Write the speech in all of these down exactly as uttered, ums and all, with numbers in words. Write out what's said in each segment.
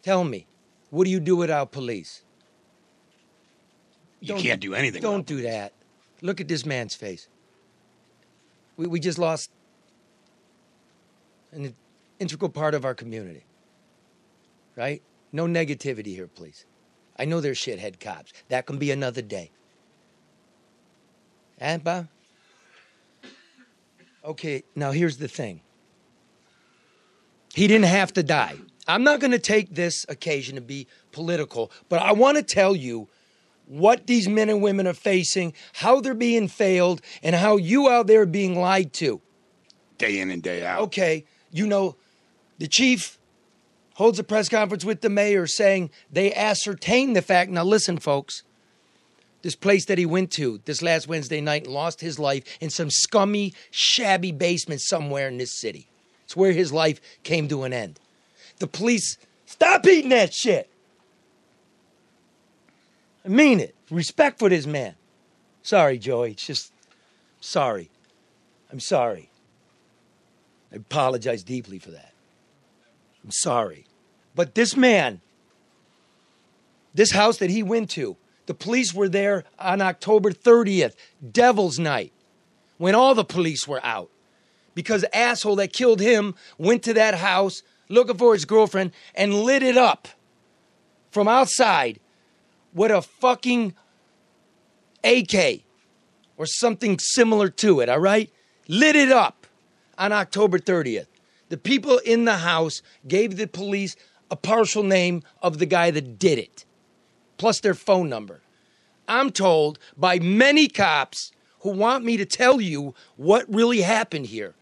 Tell me, what do you do without police? You Don't- can't do anything. Don't without do police. that. Look at this man's face. We, we just lost an integral part of our community. Right? No negativity here, please. I know they're shithead cops. That can be another day. And Bob? Okay, now here's the thing. He didn't have to die. I'm not going to take this occasion to be political, but I want to tell you what these men and women are facing, how they're being failed, and how you out there are being lied to. Day in and day out. Okay, you know, the chief holds a press conference with the mayor saying they ascertained the fact. Now listen, folks, this place that he went to this last Wednesday night and lost his life in some scummy, shabby basement somewhere in this city. It's where his life came to an end. The police, stop eating that shit. I mean it. Respect for this man. Sorry, Joey. It's just, sorry. I'm sorry. I apologize deeply for that. I'm sorry. But this man, this house that he went to, the police were there on October thirtieth, Devil's Night, when all the police were out. Because the asshole that killed him went to that house looking for his girlfriend and lit it up from outside with a fucking A K or something similar to it, all right? Lit it up on October thirtieth. The people in the house gave the police a partial name of the guy that did it, plus their phone number. I'm told by many cops who want me to tell you what really happened here.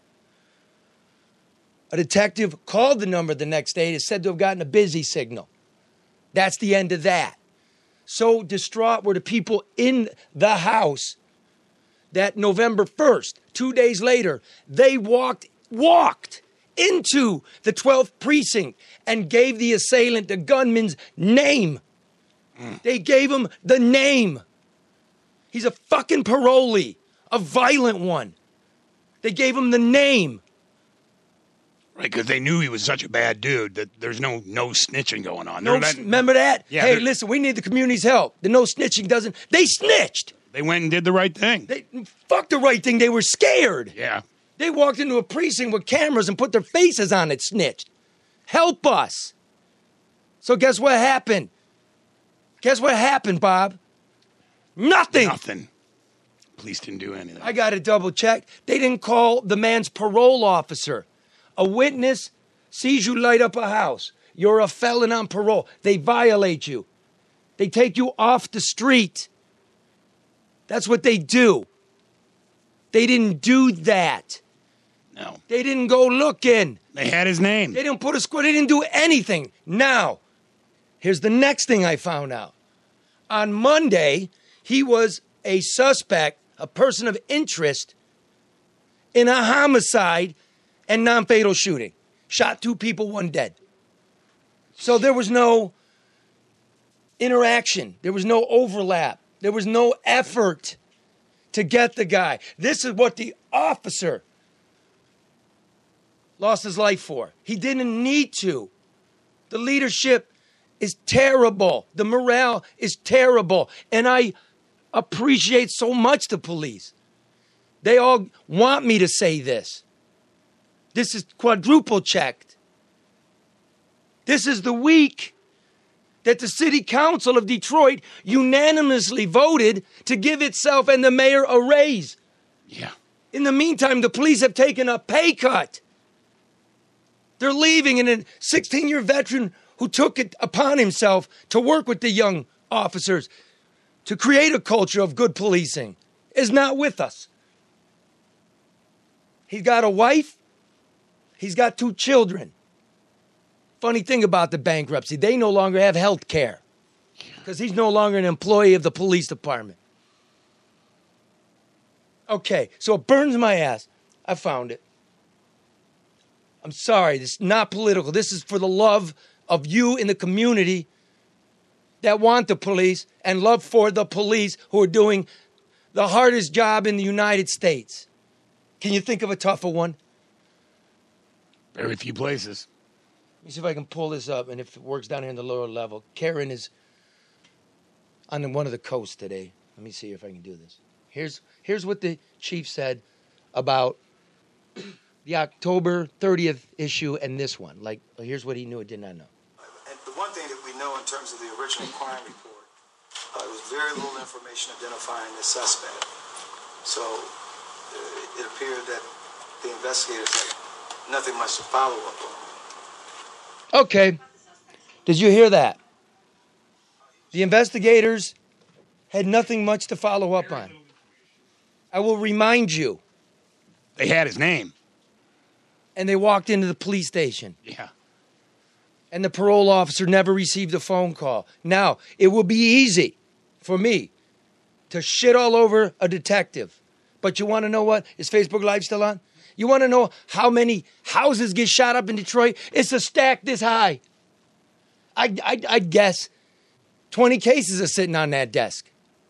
A detective called the number the next day and is said to have gotten a busy signal. That's the end of that. So distraught were the people in the house that November first, two days later, they walked, walked into the twelfth precinct and gave the assailant, the gunman's name. Mm. They gave him the name. He's a fucking parolee, a violent one. They gave him the name. Right, because they knew he was such a bad dude that there's no no snitching going on. No, that, remember that? Yeah, hey, listen, we need the community's help. The no snitching doesn't. They snitched. They went and did the right thing. They fuck the right thing. They were scared. Yeah. They walked into a precinct with cameras and put their faces on it, snitched. Help us. So guess what happened? Guess what happened, Bob? Nothing. Nothing. Police didn't do anything. I got to double check. They didn't call the man's parole officer. A witness sees you light up a house. You're a felon on parole. They violate you. They take you off the street. That's what they do. They didn't do that. No. They didn't go looking. They had his name. They didn't put a squad. They didn't do anything. Now, here's the next thing I found out. On Monday, he was a suspect, a person of interest, in a homicide and non-fatal shooting. Shot two people, one dead. So there was no interaction. There was no overlap. There was no effort to get the guy. This is what the officer lost his life for. He didn't need to. The leadership is terrible. The morale is terrible. And I appreciate so much the police. They all want me to say this. This is quadruple checked. This is the week that the city council of Detroit unanimously voted to give itself and the mayor a raise. Yeah. In the meantime, the police have taken a pay cut. They're leaving, and a sixteen-year veteran who took it upon himself to work with the young officers to create a culture of good policing is not with us. He's got a wife. He's got two children. Funny thing about the bankruptcy, they no longer have health care because he's no longer an employee of the police department. Okay, so it burns my ass. I found it. I'm sorry, this is not political. This is for the love of you in the community that want the police and love for the police who are doing the hardest job in the United States. Can you think of a tougher one? Very few places. Let me see if I can pull this up, and if it works down here in the lower level. Karen is on one of the coasts today. Let me see if I can do this. Here's here's what the chief said about the October thirtieth issue and this one. Like, here's what he knew and did not know. And the one thing that we know in terms of the original crime report, uh, there was very little information identifying the suspect. So uh, it appeared that the investigators had nothing much to follow up on. Okay. Did you hear that? The investigators had nothing much to follow up on. I will remind you. They had his name. And they walked into the police station. Yeah. And the parole officer never received a phone call. Now, it will be easy for me to shit all over a detective. But you want to know what? Is Facebook Live still on? You want to know how many houses get shot up in Detroit? It's a stack this high. I, I, I'd guess twenty cases are sitting on that desk.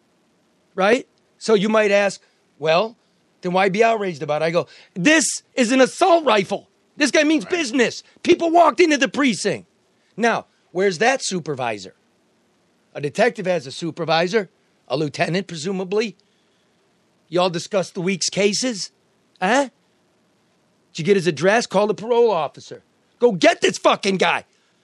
Right? So you might ask, well, then why be outraged about it? I go, this is an assault rifle. This guy means right. business. People walked into the precinct. Now, where's that supervisor? A detective has a supervisor, a lieutenant, presumably. Y'all discussed the week's cases? Huh? Did you get his address? Call the parole officer. Go get this fucking guy.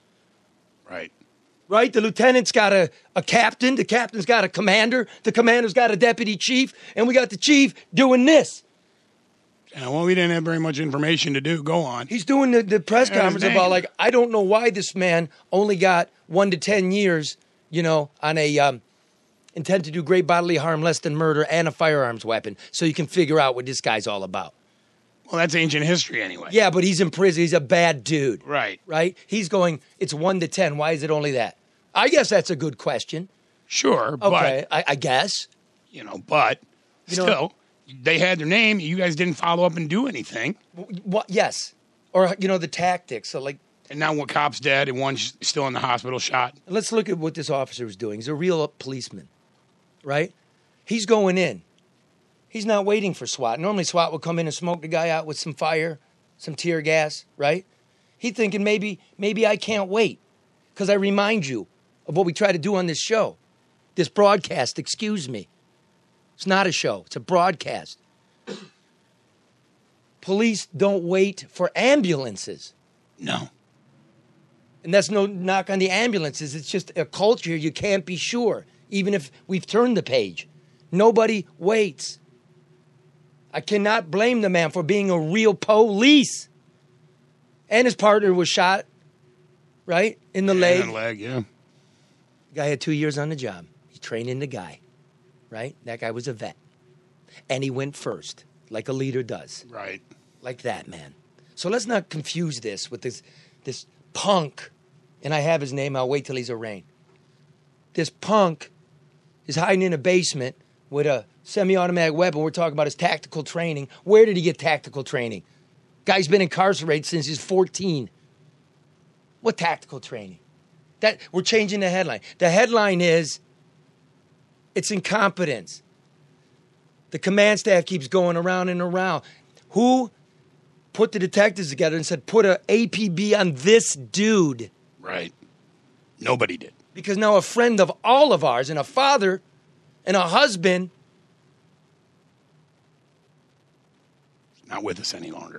Right. Right? The lieutenant's got a, a captain. The captain's got a commander. The commander's got a deputy chief. And we got the chief doing this. Yeah, well, we didn't have very much information to do. Go on. He's doing the, the press Yeah, conference his about, name. like, I don't know why this man only got one to ten years, you know, on a um, intent to do great bodily harm, less than murder, and a firearms weapon. So you can figure out what this guy's all about. Well, that's ancient history anyway. Yeah, but he's in prison. He's a bad dude. Right. Right? He's going, it's one to ten. Why is it only that? I guess that's a good question. Sure, Okay, but, I, I guess. you know, but You know- still, they had their name. You guys didn't follow up and do anything. What? Yes. Or, you know, the tactics. So, like, And now one cop's dead and one's still in the hospital shot. let's look at what this officer was doing. He's a real policeman, right? He's going in. He's not waiting for SWAT. Normally, SWAT will come in and smoke the guy out with some fire, some tear gas, right? He's thinking, maybe, maybe I can't wait. Because I remind you of what we try to do on this show. This broadcast, excuse me. It's not a show. It's a broadcast. Police don't wait for ambulances. No. And that's no knock on the ambulances. It's just a culture you can't be sure, even if we've turned the page. Nobody waits. I cannot blame the man for being a real police. And his partner was shot, right, in the leg. In the leg, yeah. Guy had two years on the job. He trained in the guy, right? That guy was a vet. And he went first, like a leader does. Right. Like that, man. So let's not confuse this with this this punk, and I have his name, I'll wait till he's arraigned. This punk is hiding in a basement with a semi-automatic weapon. We're talking about his tactical training. Where did he get tactical training? Guy's been incarcerated since he's fourteen. What tactical training? That we're changing the headline. The headline is, it's incompetence. The command staff keeps going around and around. Who put the detectives together and said, put a A P B on this dude? Right. Nobody did. Because now a friend of all of ours and a father and a husband Not with us any longer.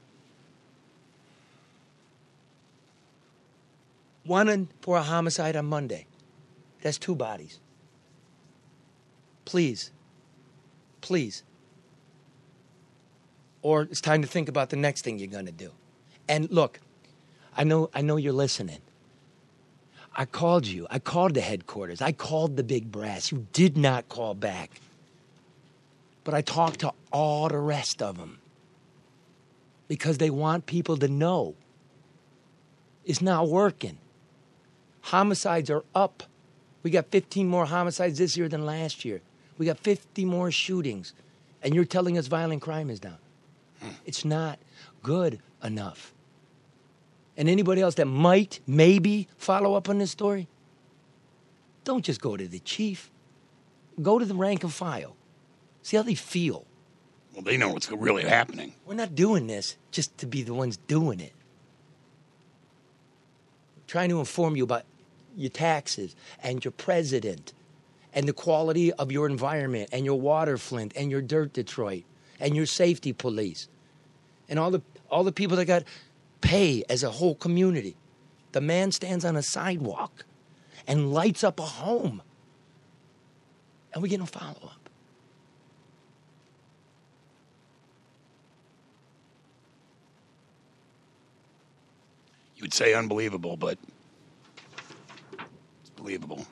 wanted for a homicide on Monday. That's two bodies. Please. Please. Or it's time to think about the next thing you're going to do. And look, I know I know you're listening. I called you. I called the headquarters. I called the big brass. You did not call back. But I talked to all the rest of them. Because they want people to know. It's not working. Homicides are up. We got fifteen more homicides this year than last year. We got fifty more shootings. And you're telling us violent crime is down. It's not good enough. And anybody else that might, maybe, follow up on this story, don't just go to the chief. Go to the rank and file. See how they feel. Well, they know what's really happening. We're not doing this just to be the ones doing it. trying to inform you about your taxes and your president and the quality of your environment and your water, Flint, and your dirt, Detroit, and your safety police, and all the all the people that got pay as a whole community. The man stands on a sidewalk and lights up a home, and we get no follow-up. You would say unbelievable, but it's believable.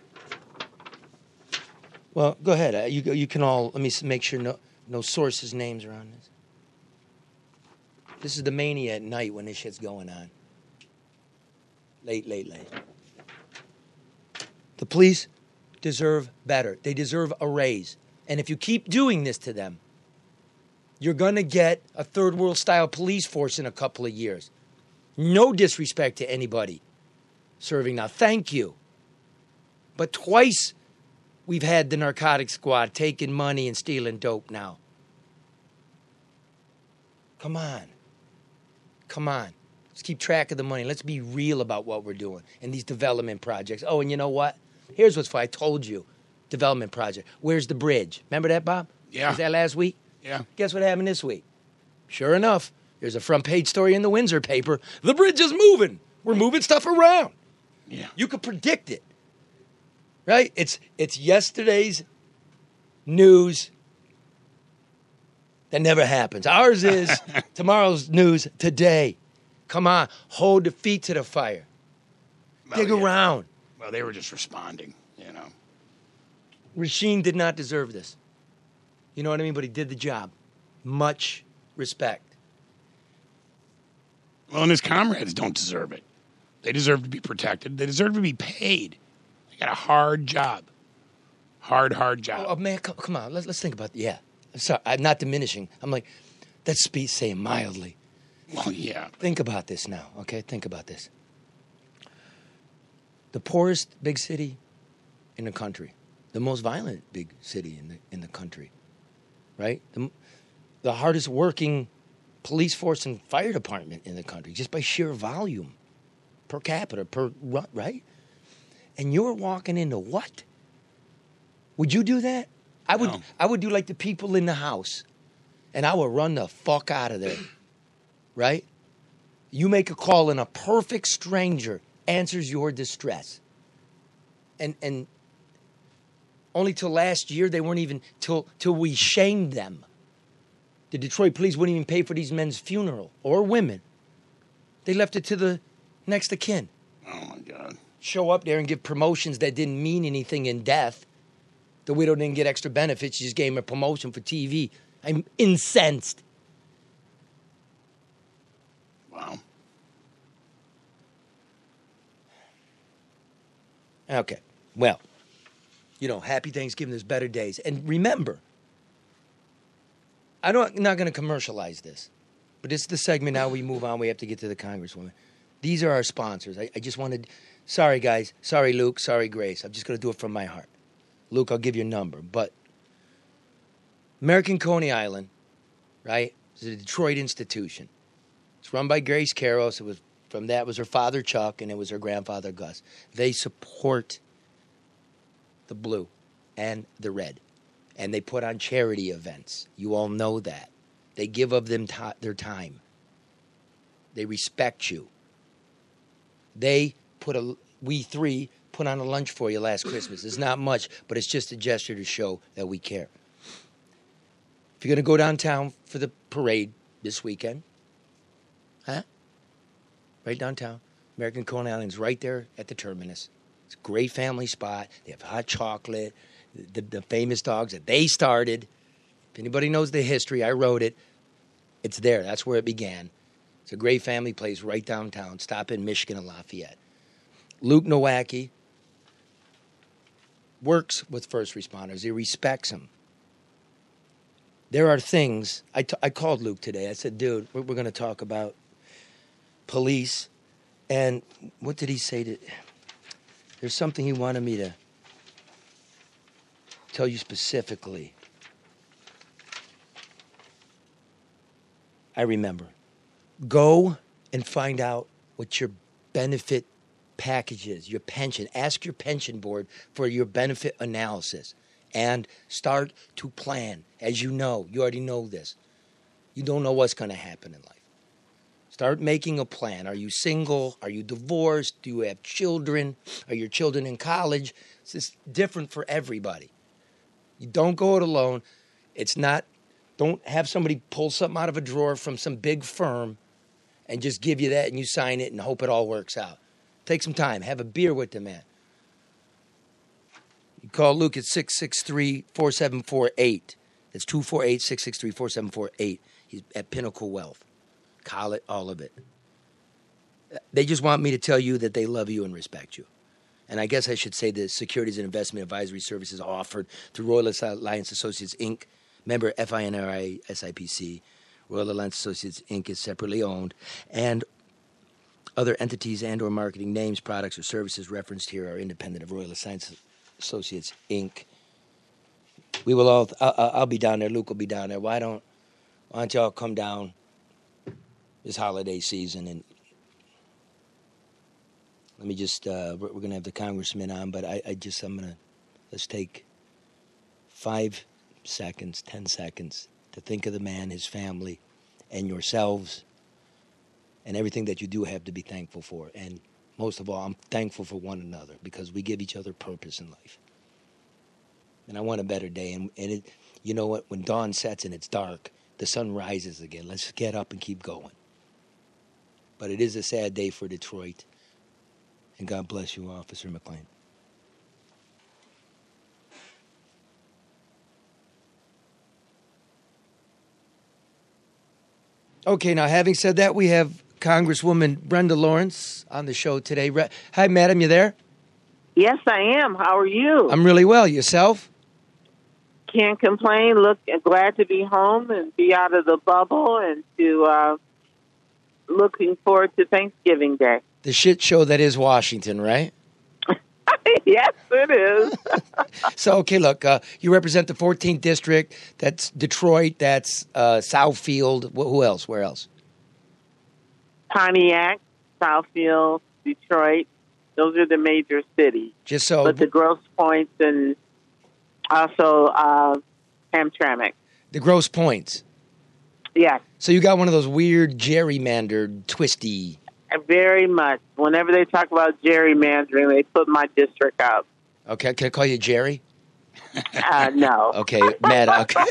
Well, go ahead. Uh, you you can all, let me s- make sure no, no sources' names are on this. This is the mania at night when this shit's going on. Late, late, late. The police deserve better. They deserve a raise. And if you keep doing this to them, you're going to get a third world style police force in a couple of years. No disrespect to anybody serving now. Thank you. But twice we've had the narcotic squad taking money and stealing dope now. Come on. Come on. Let's keep track of the money. Let's be real about what we're doing in these development projects. Oh, and you know what? Here's what's fun. I told you. Development project. Where's the bridge? Remember that, Bob? Yeah. Was that last week? Yeah. Guess what happened this week? Sure enough, there's a front page story in the Windsor paper. The bridge is moving. We're moving stuff around. Yeah. You could predict it. Right? It's it's yesterday's news that never happens. Ours is tomorrow's news today. Come on. Hold the feet to the fire. Well, Dig yeah. around. Well, they were just responding, you know. Rasheen did not deserve this. You know what I mean? But he did the job. Much respect. Well, and his comrades don't deserve it. They deserve to be protected. They deserve to be paid. They got a hard job. Hard, hard job. Oh, man, come, come on. Let's, let's think about Yeah. I'm sorry. I'm not diminishing. I'm like, that's speech saying mildly. Well, yeah. Think about this now, okay? Think about this. The poorest big city in the country, the most violent big city in the in the country, right? The, the hardest working police force and fire department in the country, just by sheer volume, per capita, per run, right? And you're walking into what? Would you do that? I would. No. I would do like the people in the house, and I would run the fuck out of there. Right? You make a call and a perfect stranger answers your distress. And and only till last year they weren't even till till we shamed them. The Detroit police wouldn't even pay for these men's funeral or women. They left it to the next of kin. Oh, my God. Show up there and give promotions that didn't mean anything in death. The widow didn't get extra benefits. She just gave him a promotion for T V. I'm incensed. Wow. Okay. Well, you know, happy Thanksgiving, there's better days. And remember, I don't, I'm not going to commercialize this, but it's the segment now we move on. We have to get to the Congresswoman. These are our sponsors. I, I just wanted, sorry, guys. Sorry, Luke. Sorry, Grace. I'm just going to do it from my heart. Luke, I'll give you a number. But American Coney Island, right, is a Detroit institution. It's run by Grace Caros. It was from that was her father Chuck, and it was her grandfather Gus. They support the blue and the red, and they put on charity events. You all know that. They give of them t- their time. They respect you. They put a we three put on a lunch for you last Christmas. It's not much, but it's just a gesture to show that we care. If you're going to go downtown for the parade this weekend, huh? Right downtown. American Coney Island's right there at the terminus. It's a great family spot. They have hot chocolate, the, the famous dogs that they started. If anybody knows the history, I wrote it. It's there. That's where it began. It's a great family place right downtown. Stop in Michigan and Lafayette. Luke Nowacki works with first responders. He respects them. There are things, I, t- I called Luke today. I said, dude, we're, we're going to talk about police. And what did he say to, there's something he wanted me to tell you specifically. I remember. Go and find out what your benefit packages, your pension. Ask your pension board for your benefit analysis and start to plan. As you know, you already know this. You don't know what's going to happen in life. Start making a plan. Are you single? Are you divorced? Do you have children? Are your children in college? It's just different for everybody. You don't go it alone. It's not, don't have somebody pull something out of a drawer from some big firm and just give you that and you sign it and hope it all works out. Take some time. Have a beer with the man. You call Luke at six six three, four seven four eight. That's two four eight, six six three, four seven four eight. He's at Pinnacle Wealth. Call it, all of it. They just want me to tell you that they love you and respect you. And I guess I should say the Securities and Investment Advisory Services offered through Royal Alliance Associates, Incorporated, member F I N R I S I P C. Royal Alliance Associates, Incorporated is separately owned. And other entities and or marketing names, products, or services referenced here are independent of Royal Alliance Associates, Incorporated. We will all, I'll, I'll be down there. Luke will be down there. Why don't, why don't y'all come down this holiday season? And let me just, uh, we're, we're going to have the congressman on, but I, I just, I'm going to, let's take five seconds, ten seconds to think of the man, his family, and yourselves, and everything that you do have to be thankful for. And most of all, I'm thankful for one another because we give each other purpose in life. And I want a better day. And, and it, you know what? When dawn sets and it's dark, the sun rises again. Let's get up and keep going. But it is a sad day for Detroit. And God bless you, Officer McLean. Okay, now having said that, we have Congresswoman Brenda Lawrence on the show today. Re- Hi, madam, you there? Yes, I am. How are you? I'm really well. Yourself? Can't complain. Look, glad to be home and be out of the bubble and to uh, looking forward to Thanksgiving Day. The shit show that is Washington, right? Yes, it is. So, okay, look, uh, you represent the fourteenth District. That's Detroit. That's uh, Southfield. Wh- who else? Where else? Pontiac, Southfield, Detroit. Those are the major cities. Just so. But the Grosse Points and also uh, Hamtramck. The Grosse Points. Yes. So you got one of those weird gerrymandered, twisty. Very much. Whenever they talk about gerrymandering, they put my district up. Okay, can I call you Jerry? Uh, no. Okay, Madam. Okay.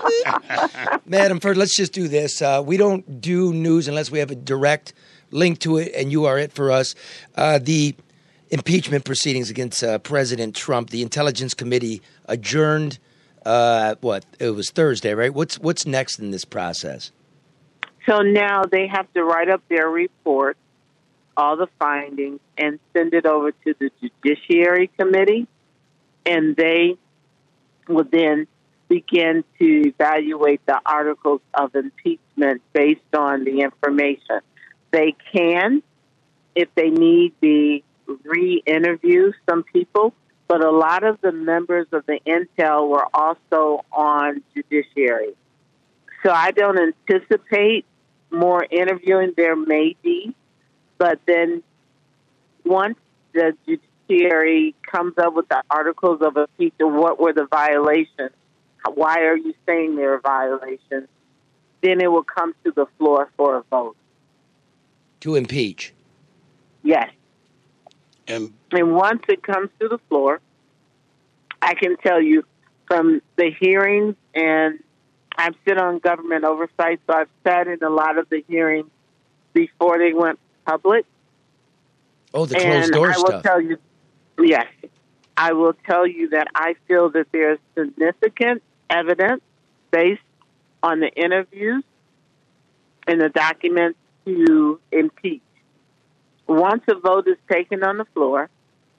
Madam, first, let's just do this. Uh, we don't do news unless we have a direct link to it, and you are it for us. Uh, the impeachment proceedings against uh, President Trump, the Intelligence Committee adjourned. Uh, what? It was Thursday, right? What's what's next in this process? So now they have to write up their report, all the findings, and send it over to the Judiciary Committee, and they will then begin to evaluate the articles of impeachment based on the information. They can, if they need, be re-interview some people, but a lot of the members of the Intel were also on Judiciary. So I don't anticipate more interviewing. There may be, but then once the Judiciary comes up with the articles of impeachment, what were the violations? Why are you saying there are violations? Then it will come to the floor for a vote. To impeach? Yes. And, and once it comes to the floor, I can tell you from the hearings, and I've sit on government oversight, so I've sat in a lot of the hearings before they went public. Oh, the closed door stuff. And I will tell you, yes, I will tell you that I feel that there's significant evidence based on the interviews and the documents to impeach. Once a vote is taken on the floor,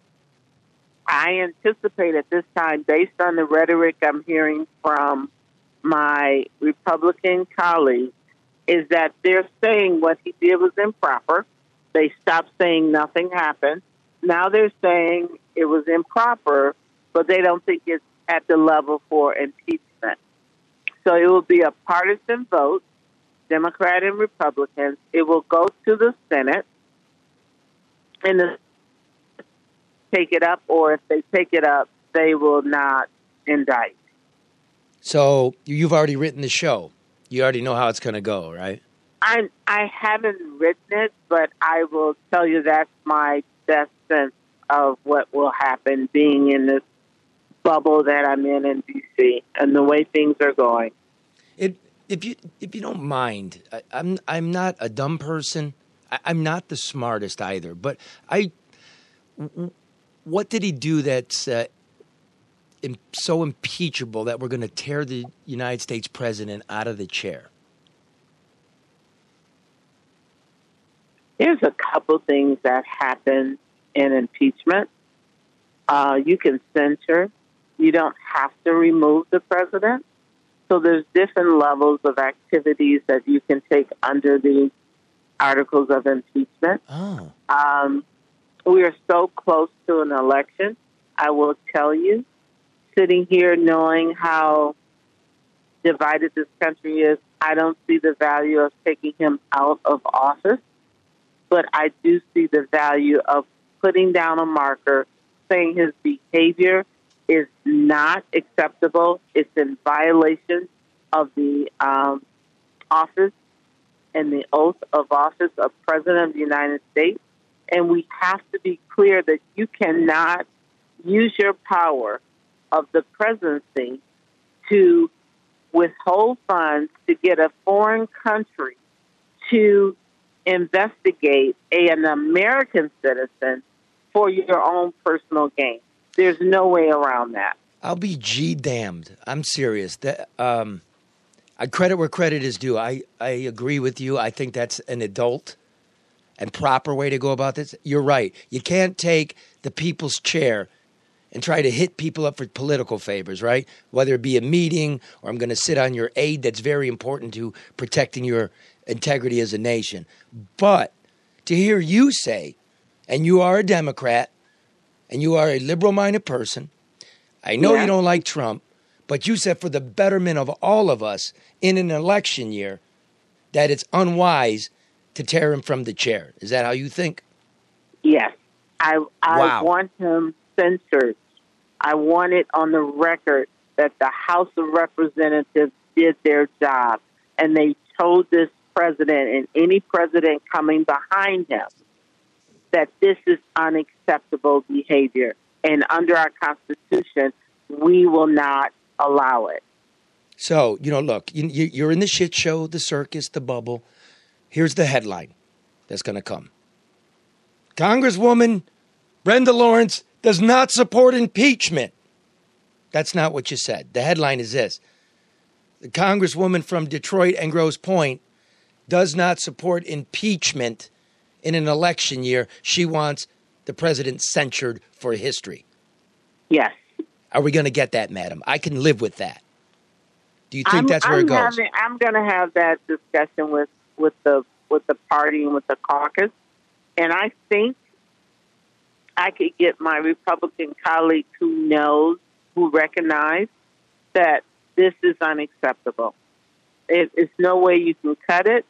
I anticipate at this time, based on the rhetoric I'm hearing from my Republican colleagues, is that they're saying what he did was improper. They stopped saying nothing happened. Now they're saying it was improper, but they don't think it's at the level for impeachment. So it will be a partisan vote, Democrat and Republicans. It will go to the Senate, and the take it up, or if they take it up, they will not indict. So you've already written the show. You already know how it's going to go, right? I I haven't written it, but I will tell you that's my best sense of what will happen being in this bubble that I'm in in D C and the way things are going. It, if you if you don't mind, I, I'm I'm not a dumb person. I, I'm not the smartest either. But I, what did he do that's uh, in, so impeachable that we're going to tear the United States president out of the chair? There's a couple things that happen in impeachment. Uh, you can censure. You don't have to remove the president. So there's different levels of activities that you can take under the articles of impeachment. Oh. Um, we are so close to an election. I will tell you, sitting here knowing how divided this country is, I don't see the value of taking him out of office. But I do see the value of putting down a marker, saying his behavior is not acceptable. It's in violation of the um, office and the oath of office of President of the United States. And we have to be clear that you cannot use your power of the presidency to withhold funds to get a foreign country to investigate a, an American citizen for your own personal gain. There's no way around that. I'll be G damned. I'm serious. That, um, I credit where credit is due. I, I agree with you. I think that's an adult and proper way to go about this. You're right. You can't take the people's chair and try to hit people up for political favors, right? Whether it be a meeting or I'm going to sit on your aid that's very important to protecting your integrity as a nation. But to hear you say, and you are a Democrat, and you are a liberal-minded person, I know Yeah. you don't like Trump, but you said for the betterment of all of us in an election year that it's unwise to tear him from the chair. Is that how you think? Yes. I, I Wow. want him censored. I want it on the record that the House of Representatives did their job, and they told this president and any president coming behind him that this is unacceptable behavior. And under our Constitution, we will not allow it. So, you know, look, you, you- you're in the shit show, the circus, the bubble. Here's the headline that's going to come. Congresswoman Brenda Lawrence does not support impeachment. That's not what you said. The headline is this. The Congresswoman from Detroit and Grosse Pointe does not support impeachment in an election year. She wants the president censured for history. Yes. Are we going to get that, madam? I can live with that. Do you think I'm, that's where I'm it goes? Having, I'm going to have that discussion with, with the with the party and with the caucus, and I think I could get my Republican colleague who knows, who recognize that this is unacceptable. It, it's no way you can cut it.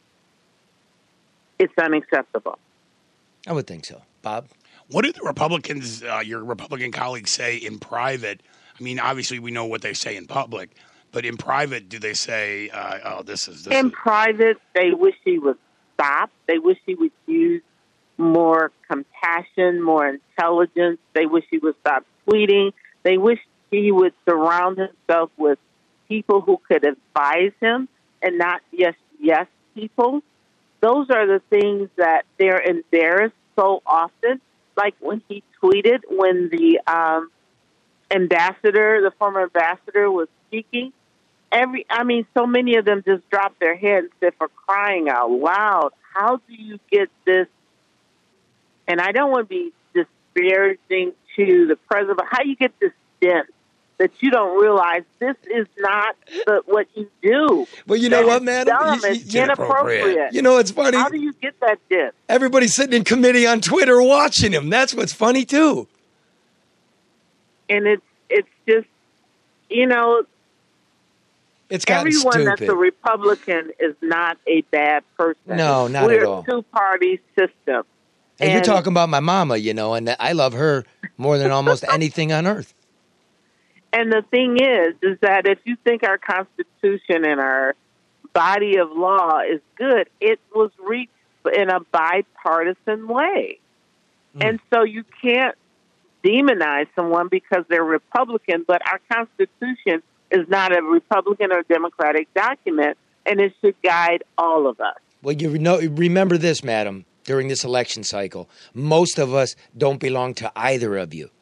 It's unacceptable. I would think so. Bob? What do the Republicans, uh, your Republican colleagues, say in private? I mean, obviously we know what they say in public, but in private, do they say, uh, "Oh, this is this"? In is... private, they wish he would stop. They wish he would use more compassion, more intelligence. They wish he would stop tweeting. They wish he would surround himself with people who could advise him and not yes, yes people. Those are the things that they're embarrassed so often. Like when he tweeted when the um, ambassador, the former ambassador, was speaking. Every, I mean, so many of them just dropped their head and said, "For crying out loud, how do you get this?" And I don't want to be disparaging to the president, but how you get this dense that you don't realize this is not the, what you do. Well, you know That what, is madam? dumb. You- It's you- inappropriate. You know, it's funny. How do you get that dense? Everybody's sitting in committee on Twitter watching him. That's what's funny, too. And it's it's just, you know, It's gotten everyone stupid. that's a Republican is not a bad person. No, not We're at all. a two-party system. And, you're And- talking about my mama, you know, and I love her more than almost anything on earth. And the thing is, is that if you think our Constitution and our body of law is good, it was reached in a bipartisan way. Mm. And so you can't demonize someone because they're Republican, but our Constitution is not a Republican or Democratic document, and it should guide all of us. Well, you know, remember this, madam, during this election cycle, most of us don't belong to either of you.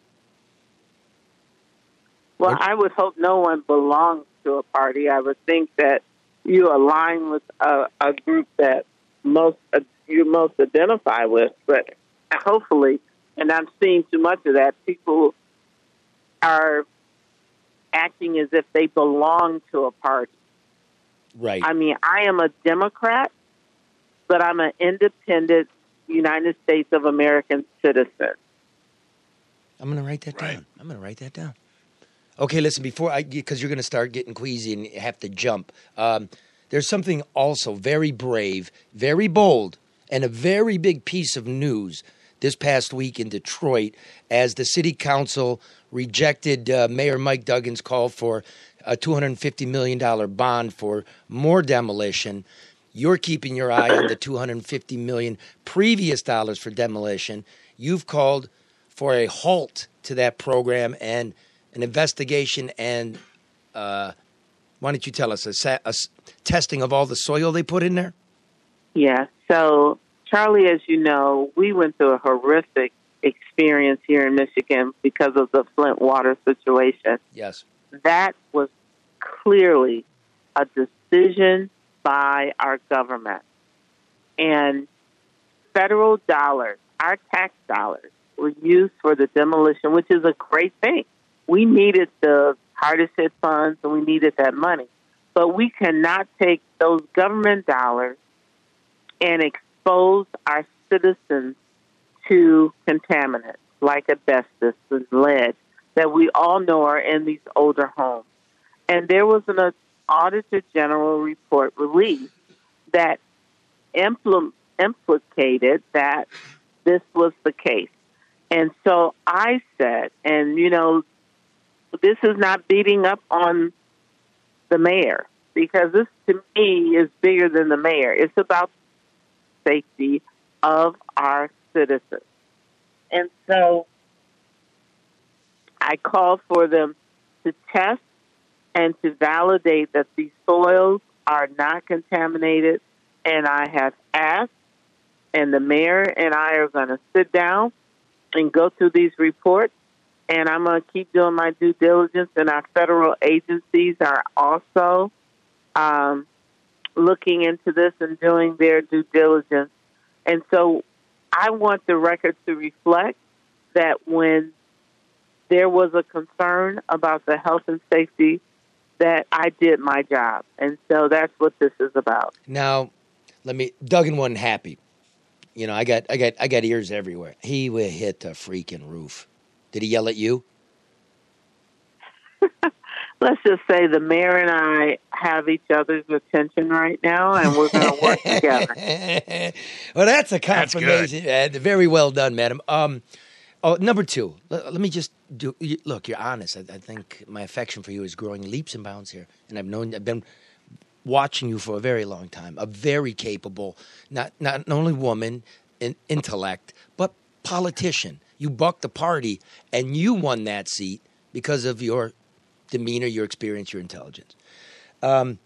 Well, I would hope no one belongs to a party. I would think that you align with a, a group that most uh, you most identify with. But hopefully, and I'm seeing too much of that, people are acting as if they belong to a party. Right. I mean, I am a Democrat, but I'm an independent United States of American citizen. I'm going to write that Right. down. I'm going to write that down. Okay, listen, before I, because you're going to start getting queasy and have to jump. Um, there's something also very brave, very bold, and a very big piece of news this past week in Detroit as the city council rejected uh, Mayor Mike Duggan's call for a two hundred fifty million dollars bond for more demolition. You're keeping your eye on the two hundred fifty million dollars previous dollars for demolition. You've called for a halt to that program and an investigation and, uh, why don't you tell us, a, sa- a s- testing of all the soil they put in there? Yeah. So, Charlie, as you know, we went through a horrific experience here in Michigan because of the Flint water situation. Yes. That was clearly a decision by our government. And federal dollars, our tax dollars, were used for the demolition, which is a great thing. We needed the hardest hit funds and we needed that money. But we cannot take those government dollars and expose our citizens to contaminants like asbestos and lead that we all know are in these older homes. And there was an Auditor General report released that impl- implicated that this was the case. And so I said, and you know, this is not beating up on the mayor, because this to me is bigger than the mayor. It's about the safety of our citizens. And so I called for them to test and to validate that these soils are not contaminated. And I have asked, and the mayor and I are going to sit down and go through these reports. And I'm going to keep doing my due diligence, and our federal agencies are also um, looking into this and doing their due diligence. And so I want the record to reflect that when there was a concern about the health and safety, that I did my job. And so that's what this is about. Now, let me, Duggan wasn't happy. You know, I got, I got, I got ears everywhere. He would hit the freaking roof. Did he yell at you? Let's just say the mayor and I have each other's attention right now, and we're going to work together. Well, that's a That's good. confirmation. Uh, very well done, madam. Um, oh, number two. Let, let me just do. You, look, you're honest. I, I think my affection for you is growing leaps and bounds here, and I've known. I've been watching you for a very long time. A very capable, not not only woman in intellect, but politician. You bucked the party, and you won that seat because of your demeanor, your experience, your intelligence. Um,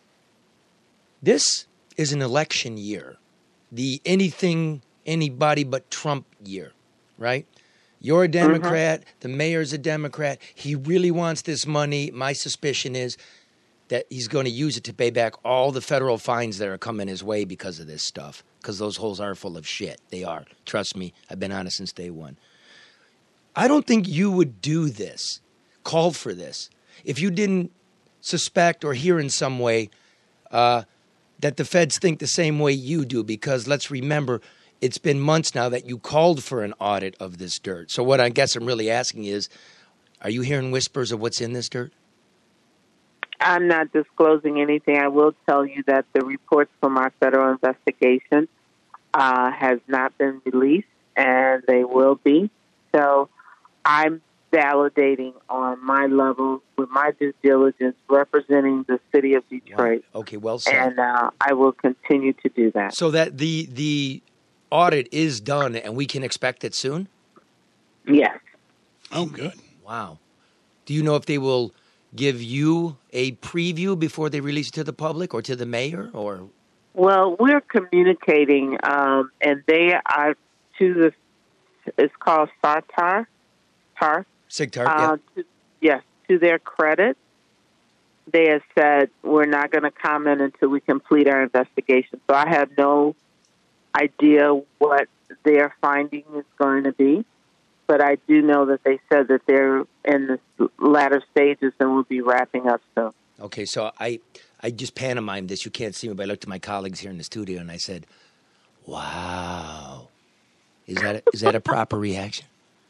this is an election year, the anything, anybody but Trump year, right? You're a Democrat. Mm-hmm. The mayor's a Democrat. He really wants this money. My suspicion is that he's going to use it to pay back all the federal fines that are coming his way because of this stuff, because those holes are full of shit. They are. Trust me. I've been honest since day one. I don't think you would do this, call for this, if you didn't suspect or hear in some way uh, that the feds think the same way you do, because let's remember, it's been months now that you called for an audit of this dirt. So what I guess I'm really asking is, are you hearing whispers of what's in this dirt? I'm not disclosing anything. I will tell you that the reports from our federal investigation uh, has not been released, and they will be. So I'm validating on my level with my due diligence representing the city of Detroit. Wow. Okay, well said. And uh, I will continue to do that. So that the the audit is done and we can expect it soon? Yes. Oh, good. Wow. Do you know if they will give you a preview before they release it to the public or to the mayor? Or Well, we're communicating, um, and they are to the, it's called SARTAR. TAR. SIGTAR, Uh, yeah. to, yes, to their credit, they have said we're not going to comment until we complete our investigation. So I have no idea what their finding is going to be, but I do know that they said that they're in the latter stages and will be wrapping up soon. Okay, so I I just pantomimed this. You can't see me, but I looked at my colleagues here in the studio and I said, wow. Is that a, is that a proper reaction?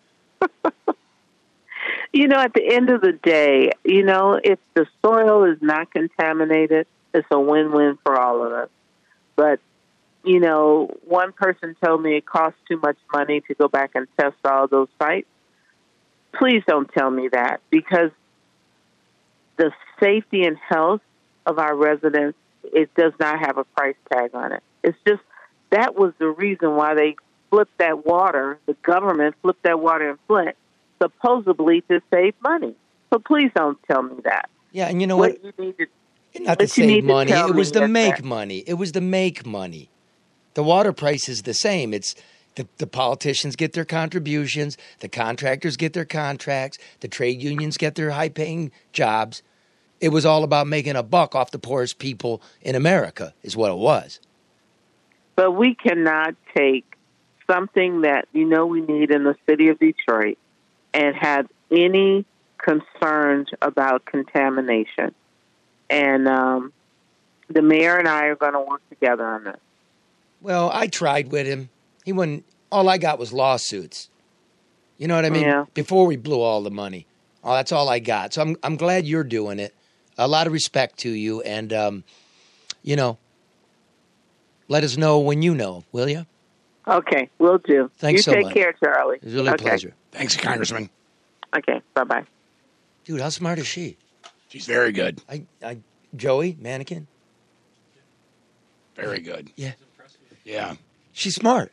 You know, at the end of the day, you know, if the soil is not contaminated, it's a win-win for all of us. But, you know, one person told me it costs too much money to go back and test all those sites. Please don't tell me that, because the safety and health of our residents, it does not have a price tag on it. It's just, that was the reason why they flipped that water, the government flipped that water in Flint, supposedly to save money. So please don't tell me that. Yeah, and you know what? what you need to, Not to what you save need to money. tell It was me the is make that- money. It was the make money. The water price is the same. It's the, the politicians get their contributions, the contractors get their contracts, the trade unions get their high-paying jobs. It was all about making a buck off the poorest people in America is what it was. But we cannot take something that you know we need in the city of Detroit and have any concerns about contamination. And um, the mayor and I are going to work together on this. Well, I tried with him. He wouldn't. All I got was lawsuits. You know what I mean? Yeah. Before we blew all the money. Oh, that's all I got. So I'm I'm glad you're doing it. A lot of respect to you, and um, you know, let us know when you know, will you? Okay, will do. Thanks you so take much. care, Charlie. It was really okay. a pleasure. Thanks, Congressman. Okay, bye-bye. Dude, how smart is she? She's very good. I, I Joey, mannequin. Very good. Yeah. Yeah. She's smart.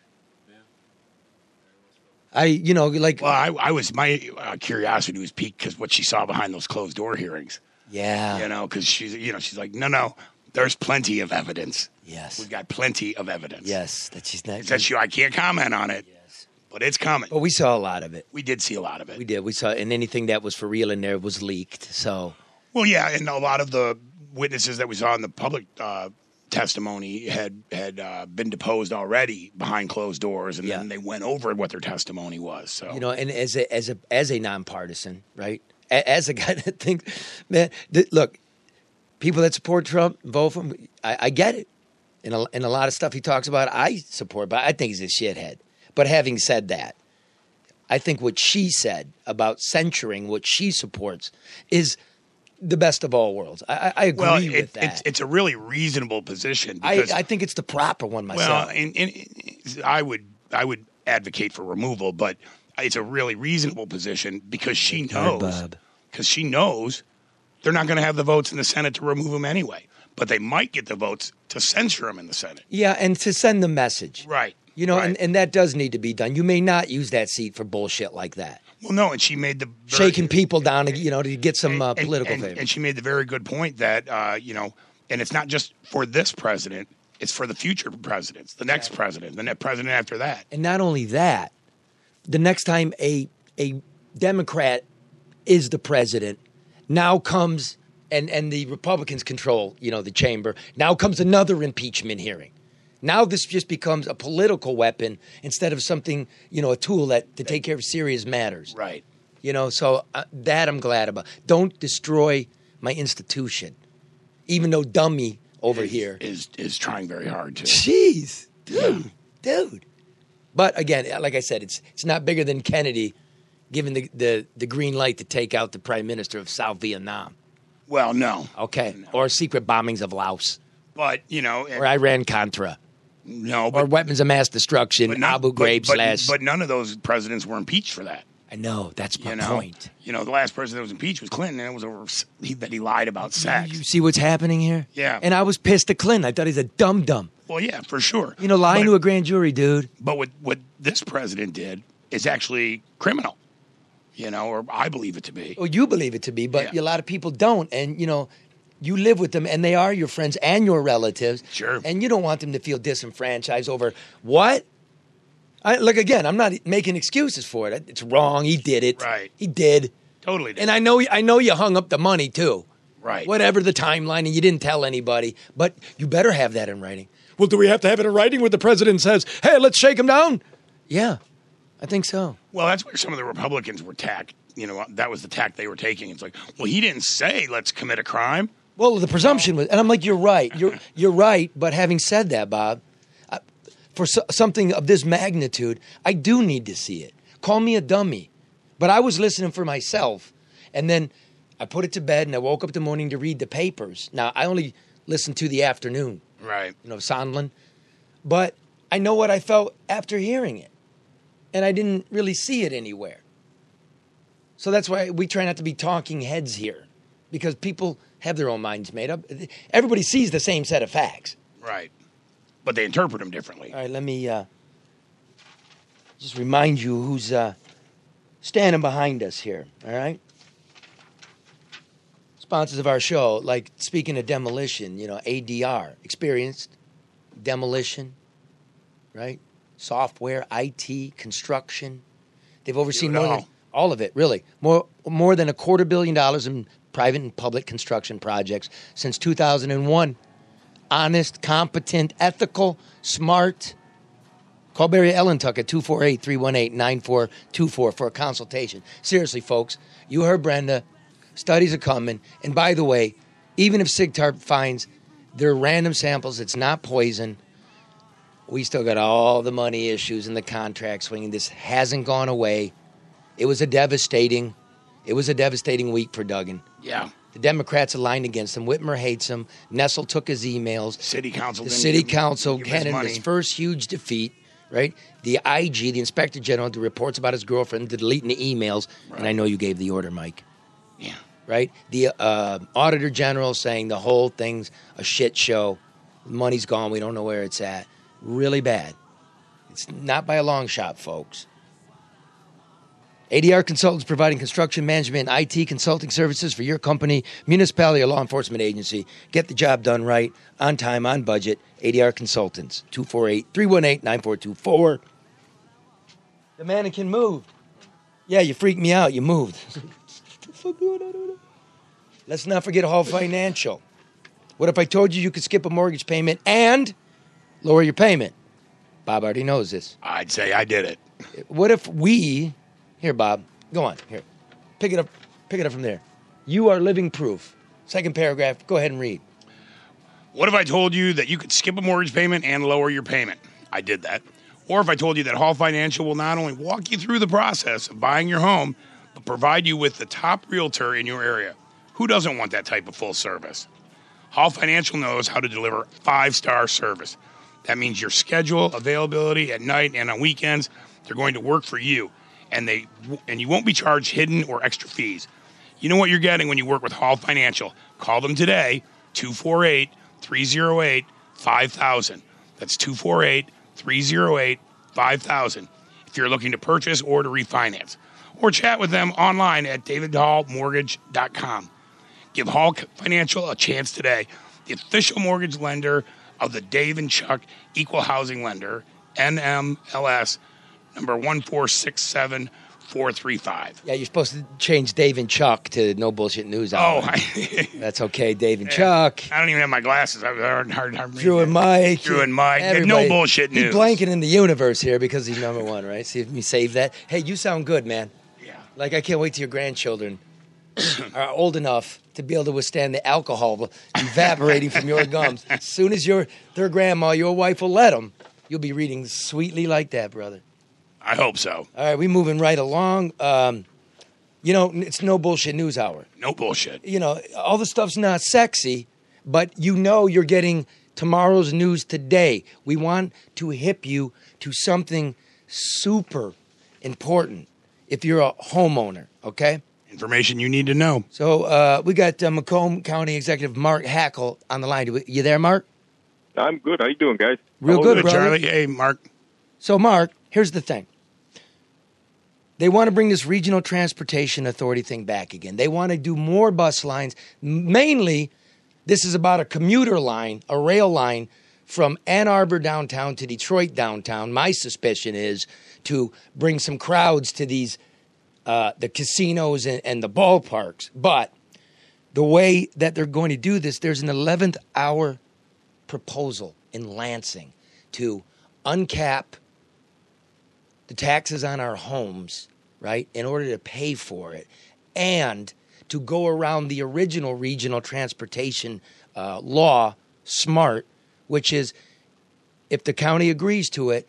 I, you know, like. Well, I, I was, my uh, curiosity was piqued because what she saw behind those closed door hearings. Yeah. You know, because she's, you know, she's like, no, no, there's plenty of evidence. Yes. We've got plenty of evidence. Yes, that she's not. It says you, I can't comment on it, Yes. but it's coming. But we saw a lot of it. We did see a lot of it. We did. We saw, and anything that was for real in there was leaked. So. Well, yeah, and a lot of the witnesses that we saw in the public uh, testimony had had uh, been deposed already behind closed doors, and Yeah. then they went over what their testimony was. So You know, and as a as a as a nonpartisan, right? A- As a guy that thinks, man, th- look, people that support Trump, vote for him. I, I get it, and a, and a lot of stuff he talks about, I support, but I think he's a shithead. But having said that, I think what she said about censuring what she supports is the best of all worlds. I, I I agree well, with it, that. it's it's a really reasonable position. I, Because, I think it's the proper one myself. well, and, and I would I would advocate for removal, but it's a really reasonable position because she Hard, knows Bob. because she knows they're not going to have the votes in the Senate to remove him anyway. But they might get the votes to censure him in the Senate. Yeah, and to send the message. Right. You know, right. and, and that does need to be done. You may not use that seat for bullshit like that. well, no, and she made the very- Shaking people down, to, you know, to get some uh, and- political and, favor. And she made the very good point that, uh, you know, and it's not just for this president, it's for the future presidents, the next president, the next president after that. And not only that, the next time a a Democrat is the president, now comes and and the Republicans control, you know, the chamber. Now comes another impeachment hearing. Now this just becomes a political weapon instead of something, you know, a tool that to take care of serious matters. Right. You know, so uh, that I'm glad about. Don't destroy my institution, even though dummy over is, here is is trying very hard to. Jeez, dude, dude. But again, like I said, it's it's not bigger than Kennedy giving the, the, the green light to take out the prime minister of South Vietnam, Well, no, okay, or secret bombings of Laos but you know, and, or Iran Contra. No, or but, weapons of mass destruction, but none- Abu but- Ghraib but, slash. But none of those presidents were impeached for that. I know, that's my You know, point. you know, the last president that was impeached was Clinton, and it was over s- he, that he lied about sex. You see what's happening here? Yeah. And I was pissed at Clinton. I thought he's a dumb dumb. Well, yeah, for sure. You know, lying but, to a grand jury, dude. But what what this president did is actually criminal. You know, or I believe it to be. Well, you believe it to be, but Yeah. a lot of people don't. And, you know, you live with them, and they are your friends and your relatives. Sure. And you don't want them to feel disenfranchised over what? I, look, again, I'm not making excuses for it. It's wrong. He did it. Right. He did. Totally did. And I know, I know you hung up the money, too. Right. Whatever the timeline, and you didn't tell anybody. But you better have that in writing. Well, do we have to have it in writing where the president says, hey, let's shake him down? Yeah, I think so. Well, that's where some of the Republicans were tacked. You know, that was the tack they were taking. It's like, well, he didn't say let's commit a crime. Well, the presumption was, and I'm like, you're right. You're you're right. But having said that, Bob, I, for so, something of this magnitude, I do need to see it. Call me a dummy, but I was listening for myself, and then I put it to bed, and I woke up in the morning to read the papers. Now I only listened to the afternoon, Right. you know, Sondland, but I know what I felt after hearing it, and I didn't really see it anywhere. So that's why we try not to be talking heads here, because people have their own minds made up. Everybody sees the same set of facts. Right. But they interpret them differently. All right, let me uh, just remind you who's uh, standing behind us here, all right? Sponsors of our show, like speaking of demolition, you know, A D R, experienced demolition, right? Software, I T, construction. They've overseen Do it more all. than all of it, really. More more than a quarter billion dollars in private and public construction projects since two thousand one. Honest, competent, ethical, smart. Call Barry Ellentuck at two four eight, three one eight, nine four two four for a consultation. Seriously, folks, you heard Brenda. Studies are coming. And by the way, even if SIGTARP finds they're random samples, it's not poison, we still got all the money issues and the contract swinging. This hasn't gone away. It was a devastating, it was a devastating week for Duggan. Yeah. The Democrats aligned against him. Whitmer hates him. Nessel took his emails. City council. The didn't city give- council give his had him money. his first huge defeat, right? The I G, the inspector general, the reports about his girlfriend, the deleting the emails, and I know you gave the order, Mike. Yeah. Right? The uh, auditor general saying the whole thing's a shit show. The money's gone. We don't know where it's at. Really bad. It's not by a long shot, folks. A D R Consultants providing construction management and I T consulting services for your company, municipality, or law enforcement agency. Get the job done right, on time, on budget. A D R Consultants, two four eight, three one eight, nine four two four. The mannequin moved. Yeah, you freaked me out. You moved. Let's not forget Hall Financial. What if I told you you could skip a mortgage payment and lower your payment? Bob already knows this. I'd say I did it. What if we... Here, Bob. Go on. Here. Pick it up. Pick it up from there. You are living proof. Second paragraph. Go ahead and read. What if I told you that you could skip a mortgage payment and lower your payment? I did that. Or if I told you that Hall Financial will not only walk you through the process of buying your home, but provide you with the top realtor in your area. Who doesn't want that type of full service? Hall Financial knows how to deliver five-star service. That means your schedule, availability at night and on weekends, they're going to work for you. And they and you won't be charged hidden or extra fees. You know what you're getting when you work with Hall Financial. Call them today, two four eight, three oh eight, five thousand. That's two four eight, three oh eight, five thousand if you're looking to purchase or to refinance. Or chat with them online at david hall mortgage dot com. Give Hall Financial a chance today, the official mortgage lender of the Dave and Chuck Equal Housing Lender, N M L S number one four six seven four three five. Yeah, you're supposed to change Dave and Chuck to No Bullshit News Hour. Oh, I, That's okay, Dave and Chuck. I don't even have my glasses. I was hard, hard, hard Drew and Mike. Drew and Mike. Everybody. No bullshit news. He's blanking in the universe here because he's number one, right? See if we save that. Hey, you sound good, man. Yeah. Like, I can't wait till your grandchildren are old enough to be able to withstand the alcohol evaporating from your gums. As soon as your their grandma, your wife will let them, you'll be reading sweetly like that, brother. I hope so. All right, we moving right along. Um, you know, it's No Bullshit News Hour. No bullshit. You know, all the stuff's not sexy, but you know you're getting tomorrow's news today. We want to hip you to something super important if you're a homeowner, okay? Information you need to know. So uh, we got uh, Macomb County Executive Mark Hackle on the line. You there, Mark? I'm good. How you doing, guys? Real Hello good, there, brother. Charlie. Hey, Mark. So, Mark, here's the thing. They want to bring this Regional Transportation Authority thing back again. They want to do more bus lines. Mainly, this is about a commuter line, a rail line from Ann Arbor downtown to Detroit downtown. My suspicion is to bring some crowds to these, uh, the casinos and, and the ballparks. But the way that they're going to do this, there's an eleventh hour proposal in Lansing to uncap the taxes on our homes, right, in order to pay for it, and to go around the original regional transportation uh, law, SMART, which is if the county agrees to it,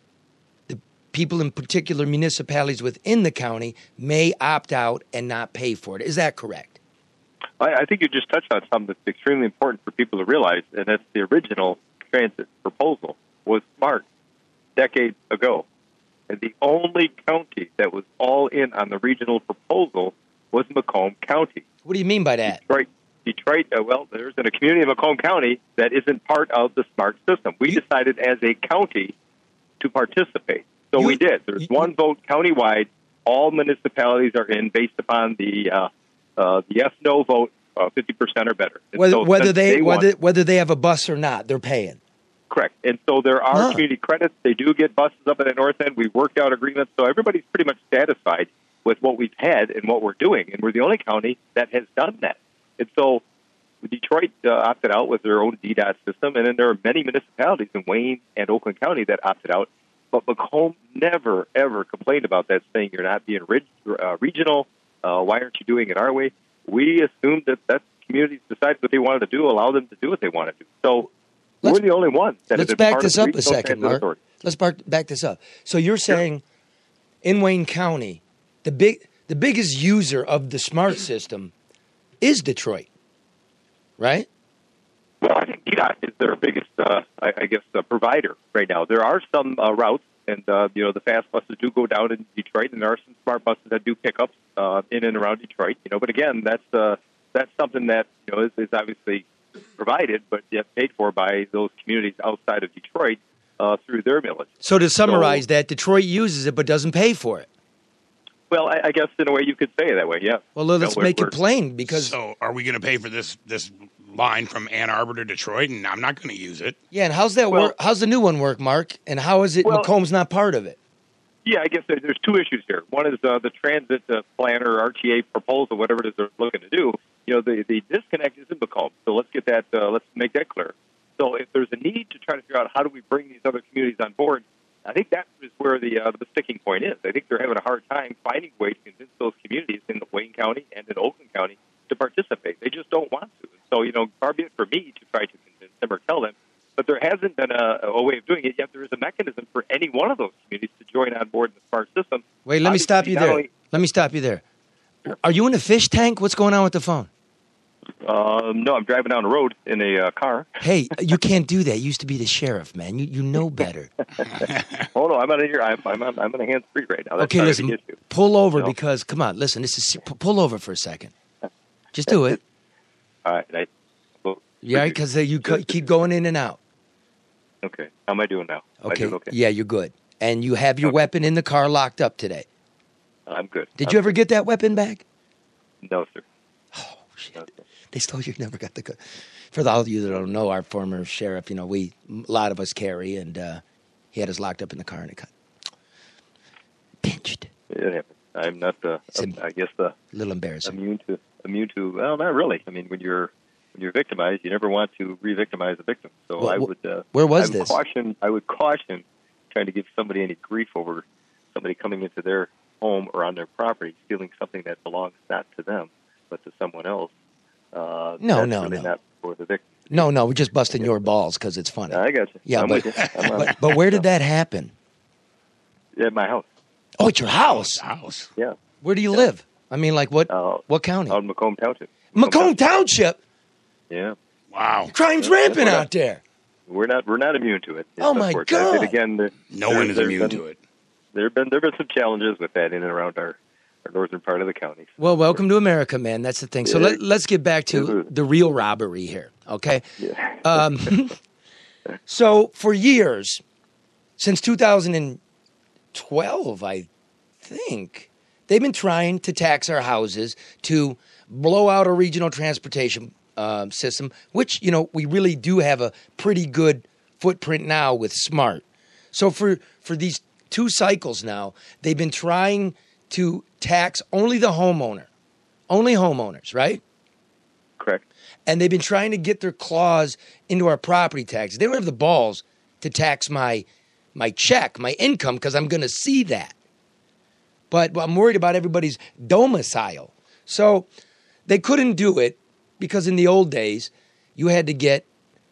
the people in particular municipalities within the county may opt out and not pay for it. Is that correct? I, I think you just touched on something that's extremely important for people to realize, and that's the original transit proposal was SMART decades ago. And the only county that was all in on the regional proposal was Macomb County. What do you mean by that? Detroit, Detroit. Uh, well, there's in a community of Macomb County that isn't part of the SMART system. We You- decided as a county to participate. So You- we did. There's you- one vote countywide. All municipalities are in based upon the uh, uh, the yes no vote, uh, fifty percent or better. And Whether, so whether since they day whether one- whether they have a bus or not, they're paying. Correct. And so there are Huh. community credits. They do get buses up at the north end. We've worked out agreements. So everybody's pretty much satisfied with what we've had and what we're doing. And we're the only county that has done that. And so Detroit uh, opted out with their own D DOT system. And then there are many municipalities in Wayne and Oakland County that opted out. But Macomb never, ever complained about that, saying you're not being rig- uh, regional. Uh, why aren't you doing it our way? We assumed that that communities decide what they wanted to do, allow them to do what they want to do. So Let's- we're the only ones that Let's have been back part this of the up a Regional second, Transit Mark. Authority. Let's back, back this up. So you're saying in Wayne County, the big the biggest user of the SMART system is Detroit, right? Well, I think D DOT is their biggest, uh, I, I guess, uh, provider right now. There are some uh, routes, and uh, you know the fast buses do go down in Detroit, and there are some smart buses that do pick up uh, in and around Detroit. You know, but again, that's uh, that's something that you know is, is obviously provided, but yet paid for by those communities outside of Detroit uh, through their millage. So to summarize So- that, Detroit uses it but doesn't pay for it. Well, I, I guess in a way you could say it that way. Yeah. Well, let's You know, make we're- it plain because So are we going to pay for this this line from Ann Arbor to Detroit? And I'm not going to use it. yeah. And how's that Well- work? How's the new one work, Mark? And how is it? Well- Macomb's not part of it. Yeah, I guess there, there's two issues here. One is uh, the transit uh, plan or R T A proposal, whatever it is they're looking to do. You know, the, the disconnect is in Macomb, so let's get that. Uh, let's make that clear. So, if there's a need to try to figure out how do we bring these other communities on board, I think that is where the uh, the sticking point is. I think they're having a hard time finding a way to convince those communities in Wayne County and in Oakland County to participate. They just don't want to. So, you know, far be it for me to try to convince them or tell them. But there hasn't been a, a way of doing it, yet there is a mechanism for any one of those communities to join on board in the SMART system. Wait, let me Obviously, stop you not there. only- Let me stop you there. Are you in a fish tank? What's going on with the phone? Um, no, I'm driving down the road in a uh, car. Hey, you can't do that. You used to be the sheriff, man. You you know better. Oh no, I'm on here. I'm I'm on, I'm on a hands free right now. That's Okay, not a listen. big issue. Pull over No. because come on, listen. This is pu- pull over for a second. Just do it. All right, I, well, Yeah, because you co- keep going in and out. okay. How am I doing now? Am I Okay. doing okay. Yeah, you're good. And you have your Okay. weapon in the car locked up today. I'm good. Did I'm you ever get that weapon back? good. No, sir. Oh shit! No, sir. They stole you. Never got the. co- For all of you that don't know, our former sheriff, you know, we a lot of us carry, and uh, he had us locked up in the car and it got pinched. It happens. I'm not. Uh, It's a- I'm, I guess the A little embarrassing. immune to immune to. Well, not really. I mean, when you're when you're victimized, you never want to re-victimize a victim. So Well, I wh- would. Uh, where was I would this? Caution. I would caution trying to give somebody any grief over somebody coming into their home or on their property, stealing something that belongs not to them but to someone else. Uh, No, that's no, really no. Not for the victim. No, no, we're just busting your balls because it's funny. I got you. Yeah, I'm but, with you. I'm on- but but where did that happen? At my house. Oh, at your house. House. Yeah. Where do you live? I mean, like what? Uh, What county? Out in Macomb Township. Macomb Township. Yeah. Wow. Crime's Yeah, rampant that's what I- out there. We're not we're not immune to it. It's Oh, my unfortunate. God. And again, the, No there- one is there's immune been- to it. There have been there have been some challenges with that in and around our, our northern part of the county. Well, welcome to America, man. That's the thing. So Yeah. let, let's get back to the real robbery here, okay? Yeah. Um, so for years, since two thousand twelve, I think, they've been trying to tax our houses to blow out a regional transportation um, system, which, you know, we really do have a pretty good footprint now with SMART. So for, for these two cycles now, they've been trying to tax only the homeowner, only homeowners, right? Correct. And they've been trying to get their claws into our property taxes. They don't have the balls to tax my my check, my income, because I'm going to see that. But I'm worried about everybody's domicile. So they couldn't do it because in the old days, you had to get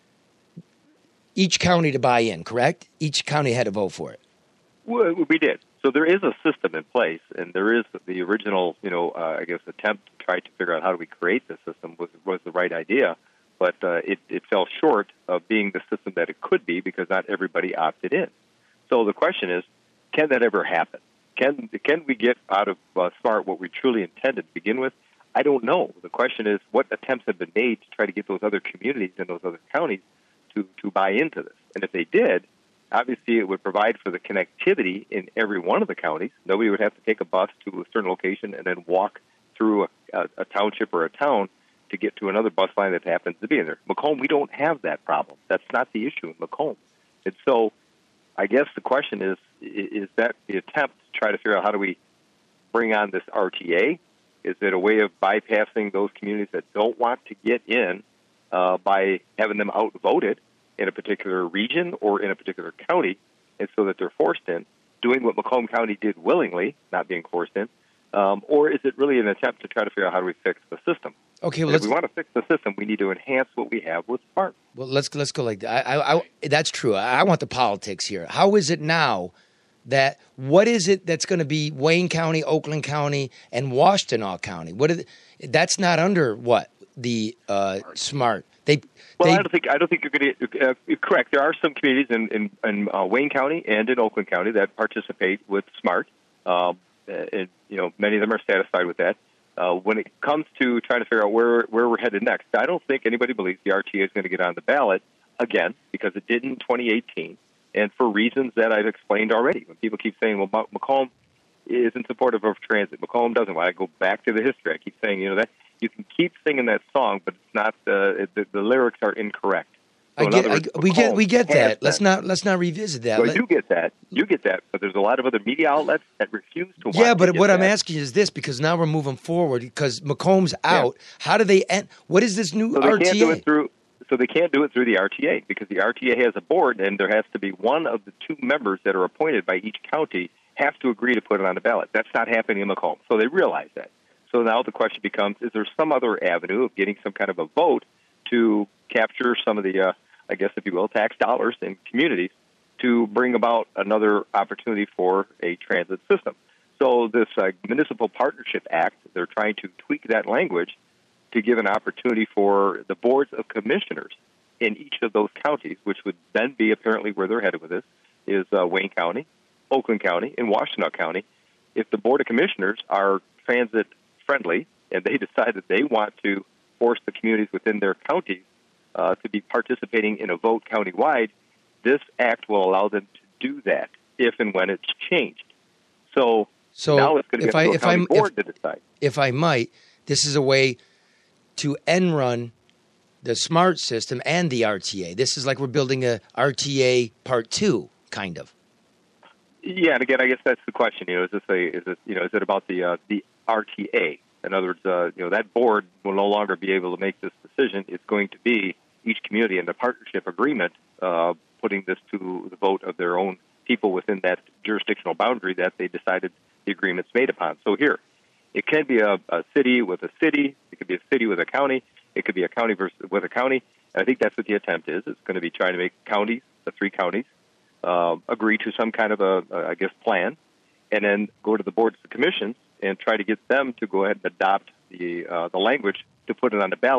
each county to buy in, correct? Each county had to vote for it. Well, we did. So there is a system in place, and there is the original, you know, uh, I guess, attempt to try to figure out how do we create this system was, was the right idea, but uh, it, it fell short of being the system that it could be because not everybody opted in. So the question is, can that ever happen? Can can we get out of uh, SMART what we truly intended to begin with? I don't know. The question is, what attempts have been made to try to get those other communities and those other counties to, to buy into this? And if they did, obviously it would provide for the connectivity in every one of the counties. Nobody would have to take a bus to a certain location and then walk through a, a, a township or a town to get to another bus line that happens to be in there. Macomb, we don't have that problem. That's not the issue in Macomb. And so I guess the question is, is that the attempt to try to figure out how do we bring on this R T A? Is it a way of bypassing those communities that don't want to get in uh, by having them outvoted in a particular region or in a particular county, and so that they're forced in, doing what Macomb County did willingly, not being forced in, um, or is it really an attempt to try to figure out how do we fix the system? Okay, well, And let's, if we want to fix the system, we need to enhance what we have with SMART. well, let's let's go like that. I, I, I, that's true. I, I want the politics here. How is it now that what is it that's going to be Wayne County, Oakland County, and Washtenaw County? What are the, that's not under what the uh, SMART. They Well, they, I don't think I don't think you're going to uh, correct. There are some communities in in, in uh, Wayne County and in Oakland County that participate with SMART, um, and you know many of them are satisfied with that. Uh, when it comes to trying to figure out where where we're headed next, I don't think anybody believes the R T A is going to get on the ballot again because it did in twenty eighteen, and for reasons that I've explained already. When people keep saying, "Well, Macomb isn't supportive of transit," Macomb doesn't. Well, I go back to the history. I keep saying, you know that. You can keep singing that song, but it's not uh, the the lyrics are incorrect. So I in get, other words, I, we get we get Macomb has that. Let's not let's not revisit that. Well, Let- you get that. You get that. But there's a lot of other media outlets that refuse to. yeah, want but to get what I'm that. asking is this because now we're moving forward because Macomb's out. How do they end? What is this new So they R T A? can't do it through. So they can't do it through the R T A because the R T A has a board, and there has to be one of the two members that are appointed by each county have to agree to put it on the ballot. That's not happening in Macomb. So they realize that. So now the question becomes: is there some other avenue of getting some kind of a vote to capture some of the, uh, I guess, if you will, tax dollars in communities to bring about another opportunity for a transit system? So this uh, Municipal Partnership Act, they're trying to tweak that language to give an opportunity for the boards of commissioners in each of those counties, which would then be apparently where they're headed with this, is uh, Wayne County, Oakland County, and Washtenaw County. If the Board of Commissioners are transit-friendly and they decide that they want to force the communities within their counties uh, to be participating in a vote countywide, this act will allow them to do that if and when it's changed. So, So now it's going to if get I to a if county I'm board if, to decide. if I might, this is a way to end run the SMART system and the R T A. This is like we're building a R T A part two, kind of. Yeah, and again, I guess that's the question. You know, is this a is it you know is it about the uh, the R T A? In other words, uh, you know, that board will no longer be able to make this decision. It's going to be each community in the partnership agreement uh, putting this to the vote of their own people within that jurisdictional boundary that they decided the agreement's made upon. So here, it can be a, a city with a city. It could be a city with a county. It could be a county versus with a county. And I think that's what the attempt is. It's going to be trying to make counties, the three counties, uh, agree to some kind of a, a, I guess, plan, and then go to the boards and commissions and try to get them to go ahead and adopt the uh, the language to put it on the ballot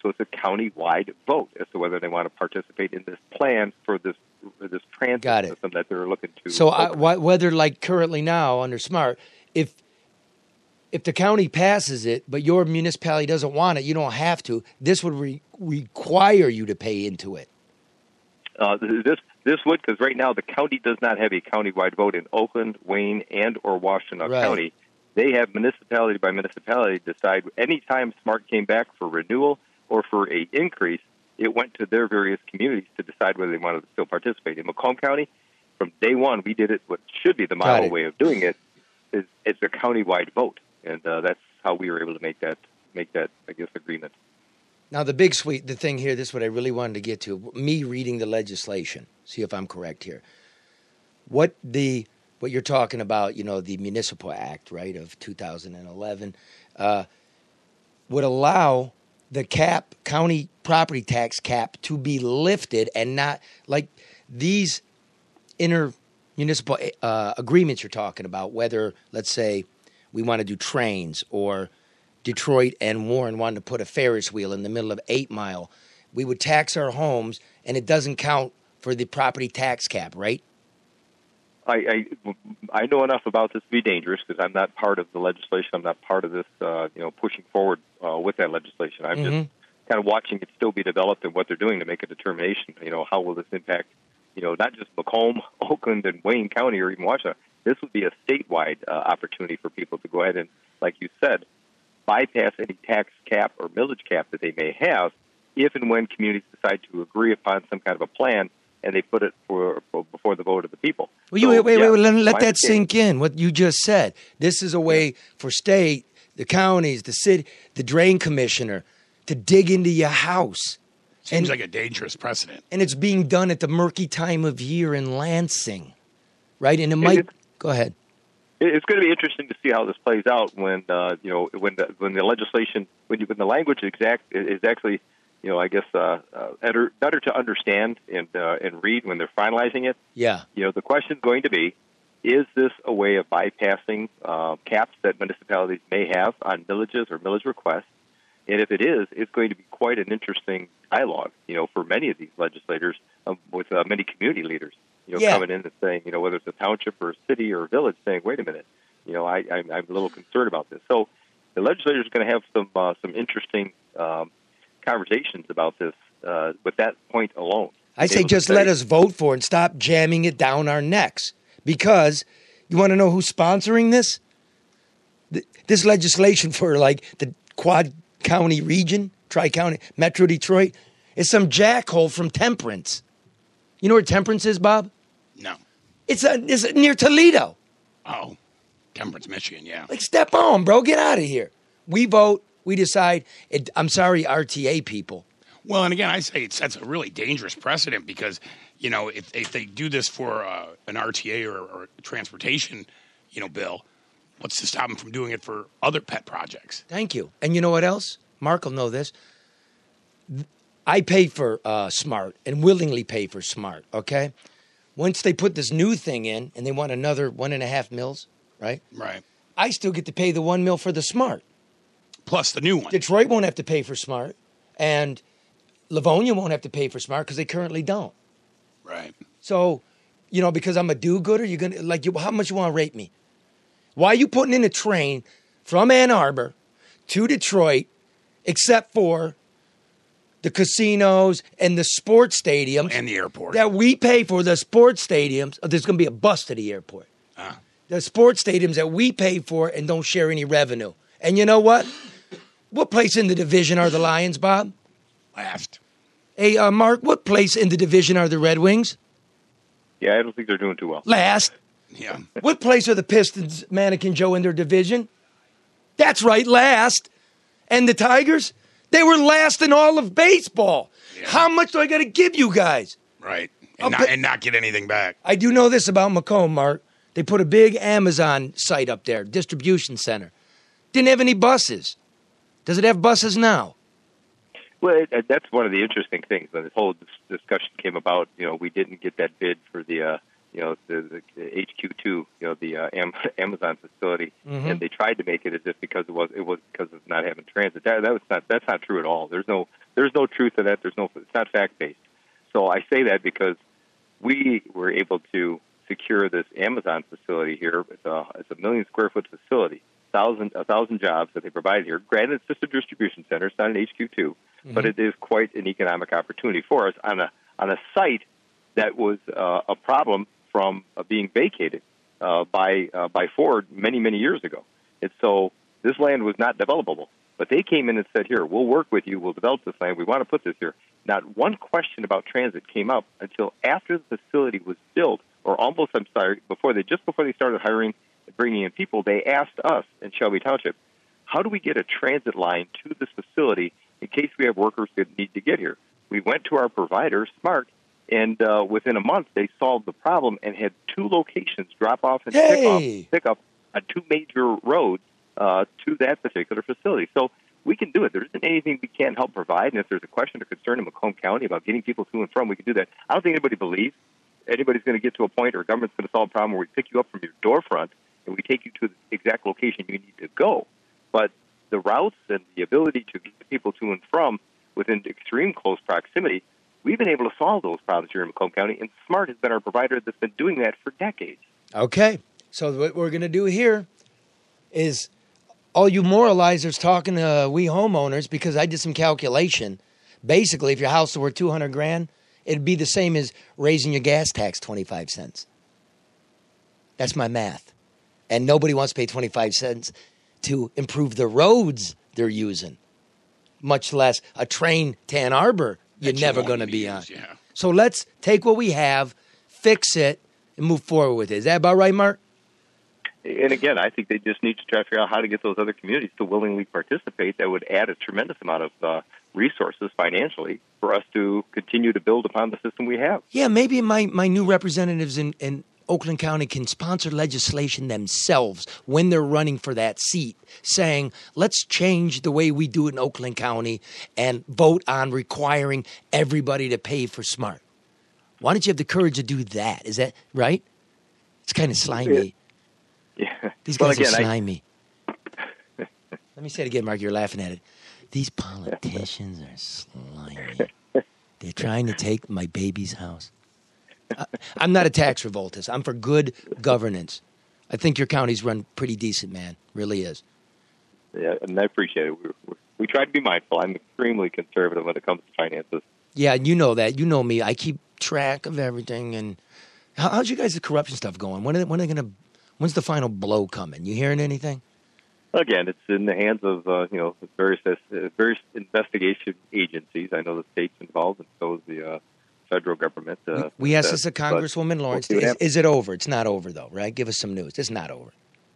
So it's a county-wide vote as to whether they want to participate in this plan for this for this transit Got it. system that they're looking to. So I, open. wh- whether like currently now under SMART, if if the county passes it, but your municipality doesn't want it, you don't have to. This would re- require you to pay into it. Uh, this this would, because right now the county does not have a county-wide vote in Oakland, Wayne, and or Washtenaw Right. County. They have municipality by municipality decide any time SMART came back for renewal or for a increase, it went to their various communities to decide whether they wanted to still participate. In Macomb County, from day one, we did it what should be the Got model it. way of doing it. Is it's a county-wide vote, and uh, that's how we were able to make that make that I guess agreement. Now, the big sweet, the thing here, this is what I really wanted to get to. Me reading the legislation, see if I'm correct here. What the what you're talking about, you know, the Municipal Act, right, of two thousand eleven, uh, would allow the cap, county property tax cap, to be lifted and not like these inter municipal uh, agreements you're talking about, whether, let's say, we want to do trains or Detroit and Warren wanted to put a Ferris wheel in the middle of Eight Mile, we would tax our homes, and it doesn't count for the property tax cap, right? I, I, I know enough about this to be dangerous because I'm not part of the legislation. I'm not part of this, uh, you know, pushing forward uh, with that legislation. I'm Mhm. just kind of watching it still be developed and what they're doing to make a determination. You know, how will this impact, you know, not just Macomb, Oakland, and Wayne County or even Washtenaw. This would be a statewide uh, opportunity for people to go ahead and, like you said, bypass any tax cap or millage cap that they may have if and when communities decide to agree upon some kind of a plan and they put it for, for before the vote of the people. Well, you, So, wait, wait, yeah, wait, let, let my that understanding- sink in, what you just said. This is a way for state, the counties, the city, the drain commissioner to dig into your house. Seems And- like a dangerous precedent. And it's being done at the murky time of year in Lansing, right? And it might, It's- go ahead. It's going to be interesting to see how this plays out when uh, you know when the when the legislation when you, when the language exact is actually you know I guess uh, uh, better better to understand and uh, and read when they're finalizing it. Yeah. You know the question is going to be: is this a way of bypassing uh, caps that municipalities may have on millages or millage requests? And if it is, it's going to be quite an interesting dialogue, you know, for many of these legislators um, with uh, many community leaders. You know, Yeah. coming in and saying, you know, whether it's a township or a city or a village, saying, wait a minute, you know, I, I'm, I'm a little concerned about this. So the legislators are going to have some uh, some interesting um, conversations about this uh, with that point alone. I say Able to just let us vote for it and stop jamming it down our necks. Because you want to know who's sponsoring this? Th- This legislation for like the Quad County region, Tri-County, Metro Detroit, is some jackhole from Temperance. You know where Temperance is, Bob? No. It's, a, it's near Toledo. Oh, Temperance, Michigan, yeah. Like, step on, bro. Get out of here. We vote. We decide. It, I'm sorry, R T A people. Well, and again, I say it sets a really dangerous precedent because, you know, if, if they do this for uh, an R T A or, or transportation, you know, bill, what's to stop them from doing it for other pet projects? Thank you. And you know what else? Mark will know this. I paid for uh, SMART and willingly pay for SMART, okay? Once they put this new thing in and they want another one and a half mils, right? Right. I still get to pay the one mil for the SMART. Plus the new one. Detroit won't have to pay for SMART, and Livonia won't have to pay for SMART because they currently don't. Right. So, you know, because I'm a do-gooder, you're gonna like, you, how much you want to rate me? Why are you putting in a train from Ann Arbor to Detroit, except for the casinos and the sports stadiums And the airport. that we pay for? The sports stadiums, oh, there's going to be a bus to the airport. Ah. The sports stadiums that we pay for and don't share any revenue. And you know what? What place in the division are the Lions, Bob? Last. Hey, uh, Mark, what place in the division are the Red Wings? Yeah, I don't think they're doing too well. Last. Yeah. What place are the Pistons, Mannequin Joe, in their division? That's right, last. And the Tigers? They were last in all of baseball. Yeah. How much do I got to give you guys? Right. I'll And not, pay- and not get anything back. I do know this about Macomb, Mark. They put a big Amazon site up there, distribution center. Didn't have any buses. Does it have buses now? Well, it, it- that's one of the interesting things when this whole dis- discussion came about. You know, we didn't get that bid for the, uh, you know, the, the H Q two, you know, the uh, Am- Amazon facility, Mhm. and they tried to make it as if because it was it was because of not having transit. That, that was not that's not true at all. There's no there's there's no truth to that. There's no, it's not fact-based. So I say that because we were able to secure this Amazon facility here. It's a, it's a million square foot facility, thousand, a thousand jobs that they provide here. Granted, it's just a distribution center. It's not an H Q two, mm-hmm. but it is quite an economic opportunity for us on a on a site that was uh, a problem from uh, being vacated uh, by uh, by Ford many, many years ago. And so this land was not developable. But they came in and said, here, we'll work with you. We'll develop this land. We want to put this here. Not one question about transit came up until after the facility was built, or almost, I'm sorry, before they just before they started hiring and bringing in people, they asked us in Shelby Township, how do we get a transit line to this facility in case we have workers that need to get here? We went to our provider, SMART, and uh, within a month they solved the problem and had two locations, drop off and hey. pick off, pick up on two major roads uh, to that particular facility. So we can do it. There isn't anything we can't help provide. And if there's a question or concern in Macomb County about getting people to and from, we can do that. I don't think anybody believes anybody's going to get to a point or government's going to solve a problem where we pick you up from your doorfront and we take you to the exact location you need to go. But the routes and the ability to get people to and from within extreme close proximity, we've been able to solve those problems here in Macomb County, and SMART has been our provider that's been doing that for decades. Okay. So what we're going to do here is all you moralizers talking to uh, we homeowners, because I did some calculation. Basically, if your house were two hundred grand, it'd be the same as raising your gas tax twenty-five cents. That's my math. And nobody wants to pay twenty-five cents to improve the roads they're using, much less a train to Ann Arbor you're never going to be on. Yeah. So let's take what we have, fix it, and move forward with it. Is that about right, Mark? And again, I think they just need to try to figure out how to get those other communities to willingly participate. That would add a tremendous amount of uh, resources financially for us to continue to build upon the system we have. Yeah, maybe my, my new representatives in, in Oakland County can sponsor legislation themselves when they're running for that seat, saying, let's change the way we do it in Oakland County and vote on requiring everybody to pay for SMART. Why don't you have the courage to do that? Is that right? It's kind of slimy. Yeah. These guys well, again, are slimy. I... Let me say it again, Mark. You're laughing at it. These politicians are slimy. They're trying to take my baby's house. I, I'm not a tax revoltist. I'm for good governance. I think your county's run pretty decent, man. Really is. Yeah, and I appreciate it. We, we, we try to be mindful. I'm extremely conservative when it comes to finances. Yeah, you know that. You know me. I keep track of everything. And how, how's you guys' corruption stuff going? When are they, when are they going to? When's the final blow coming? You hearing anything? Again, it's in the hands of uh, you know various uh, various investigation agencies. I know the state's involved, and so is the uh, federal government. Uh, we we asked uh, this to Congresswoman Lawrence. We'll is, is it over? It's not over, though, right? Give us some news. It's not over.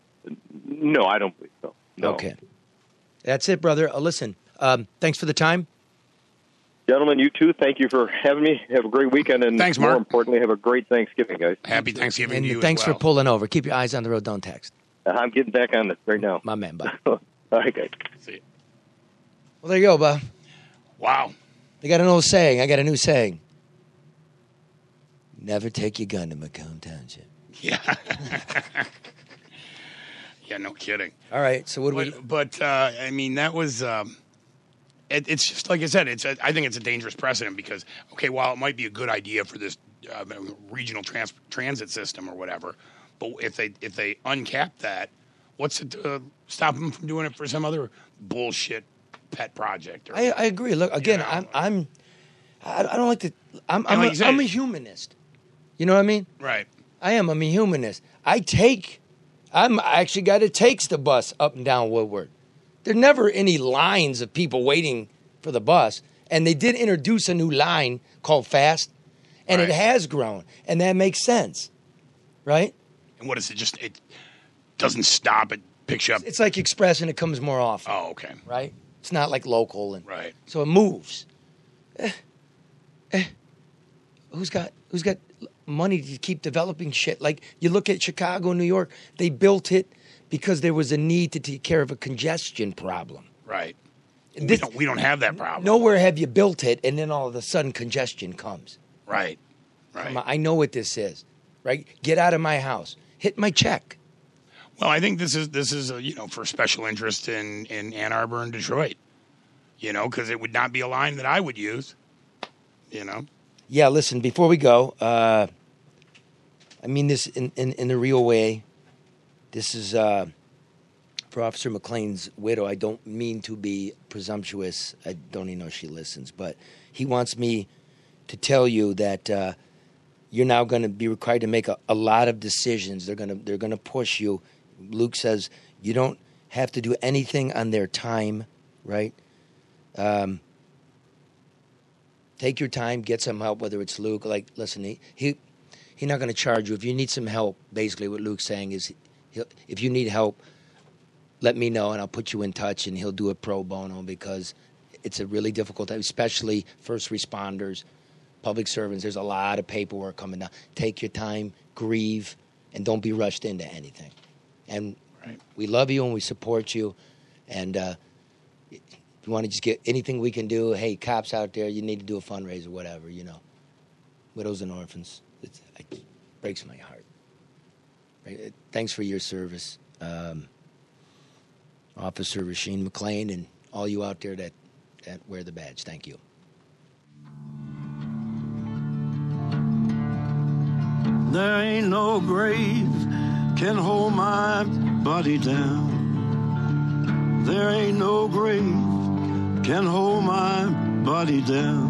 No, I don't believe so. No. Okay. That's it, brother. Uh, listen, um, thanks for the time. Gentlemen, you too. Thank you for having me. Have a great weekend, and thanks, Mark. More importantly, have a great Thanksgiving, guys. Happy Thanksgiving and to you thanks as well. for pulling over. Keep your eyes on the road. Don't text. Uh, I'm getting back on this right now. My man, bye. All right, guys. See you. Well, there you go, bud. Wow. They got an old saying. I got a new saying. Never take your gun to Macomb Township. Yeah. Yeah, no kidding. All right, so what do we... But, but uh, I mean, that was... Um, it, it's just, like I said, it's a, I think it's a dangerous precedent because, okay, while it might be a good idea for this uh, regional trans- transit system or whatever, but if they if they uncap that, what's it uh, stop them from doing it for some other bullshit pet project? Or, I, I agree. Look, again, you know, I'm... I'm I, I don't like to... I'm, I'm, like a, you said, I'm a humanist. You know what I mean? Right. I am. I'm a humanist. I take... I'm actually got it takes the bus up and down Woodward. There's never any lines of people waiting for the bus. And they did introduce a new line called Fast, and Right. it has grown. And that makes sense, right? And what is it? Just it doesn't stop. It picks you up. It's like Express, and it comes more often, Oh, okay. right? It's not like local. And Right. so it moves. Eh, eh. Who's got Who's got money to keep developing shit? Like you look at Chicago, New York, they built it because there was a need to take care of a congestion problem. Right. we This- don't we don't have that problem. Nowhere have you built it, and then all of a sudden congestion comes. Right. Right. Come on, I know what this is, right? Get out of my house. Hit my check. Well, I think this is this is a, you know for special interest in, in Ann Arbor and Detroit. you know, because it would not be a line that I would use, you know. Yeah, listen, before we go, uh, I mean this in, in, in the real way. This is uh, for Officer McLean's widow. I don't mean to be presumptuous. I don't even know if she listens, but he wants me to tell you that uh, you're now going to be required to make a, a lot of decisions. They're going to they're going to push you. Luke says you don't have to do anything on their time, right? Um, take your time, get some help, whether it's Luke. Like, listen, he, he he's not going to charge you. If you need some help, basically what Luke's saying is, he'll, if you need help, let me know and I'll put you in touch, and he'll do it pro bono because it's a really difficult time, especially first responders, public servants. There's a lot of paperwork coming down. Take your time, grieve, and don't be rushed into anything. And right. we love you and we support you. And uh, if you want to just get anything we can do, hey, cops out there, you need to do a fundraiser, whatever, you know. Widows and orphans. It's, it breaks my heart. Right? Thanks for your service, um, Officer Rasheen McLean, and all you out there that, that wear the badge. Thank you. There ain't no grave can hold my body down. There ain't no grave can hold my body down.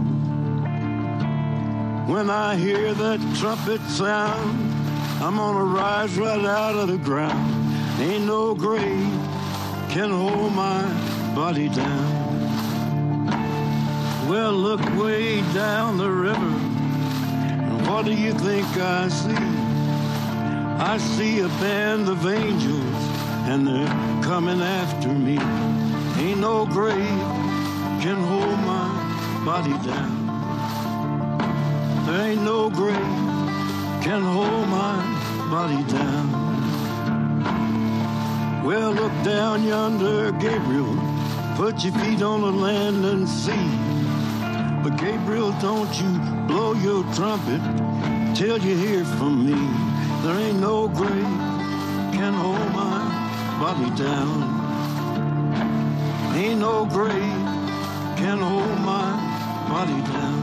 When I hear that trumpet sound, I'm gonna rise right out of the ground. Ain't no grave can hold my body down. Well, look way down the river, and what do you think I see? I see a band of angels, and they're coming after me. Ain't no grave can hold my body down. There ain't no grave can hold my body down. Well, look down yonder, Gabriel. Put your feet on the land and see. But Gabriel, don't you blow your trumpet till you hear from me. There ain't no grave can hold my body down. Ain't no grave can hold my body down.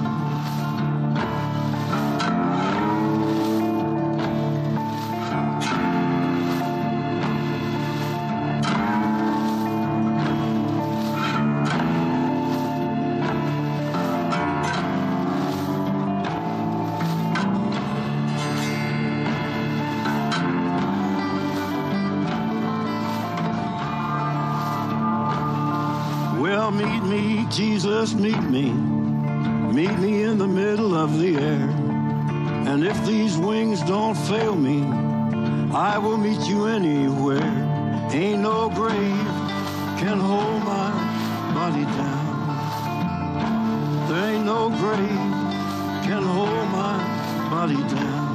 Meet me, Jesus, meet me. Meet me in the middle of the air. And if these wings don't fail me, I will meet you anywhere. Ain't no grave can hold my body down. There ain't no grave can hold my body down.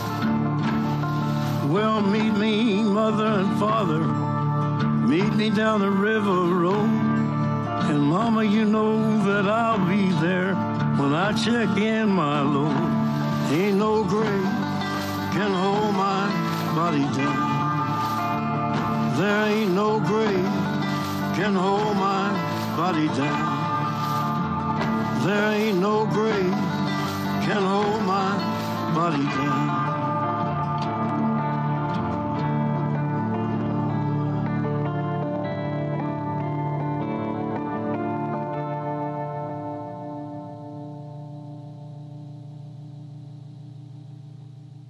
Well, meet me, mother and father. Meet me down the river road. And mama, you know that I'll be there when I check in my load. Ain't no grave can hold my body down. There ain't no grave can hold my body down. There ain't no grave can hold my body down.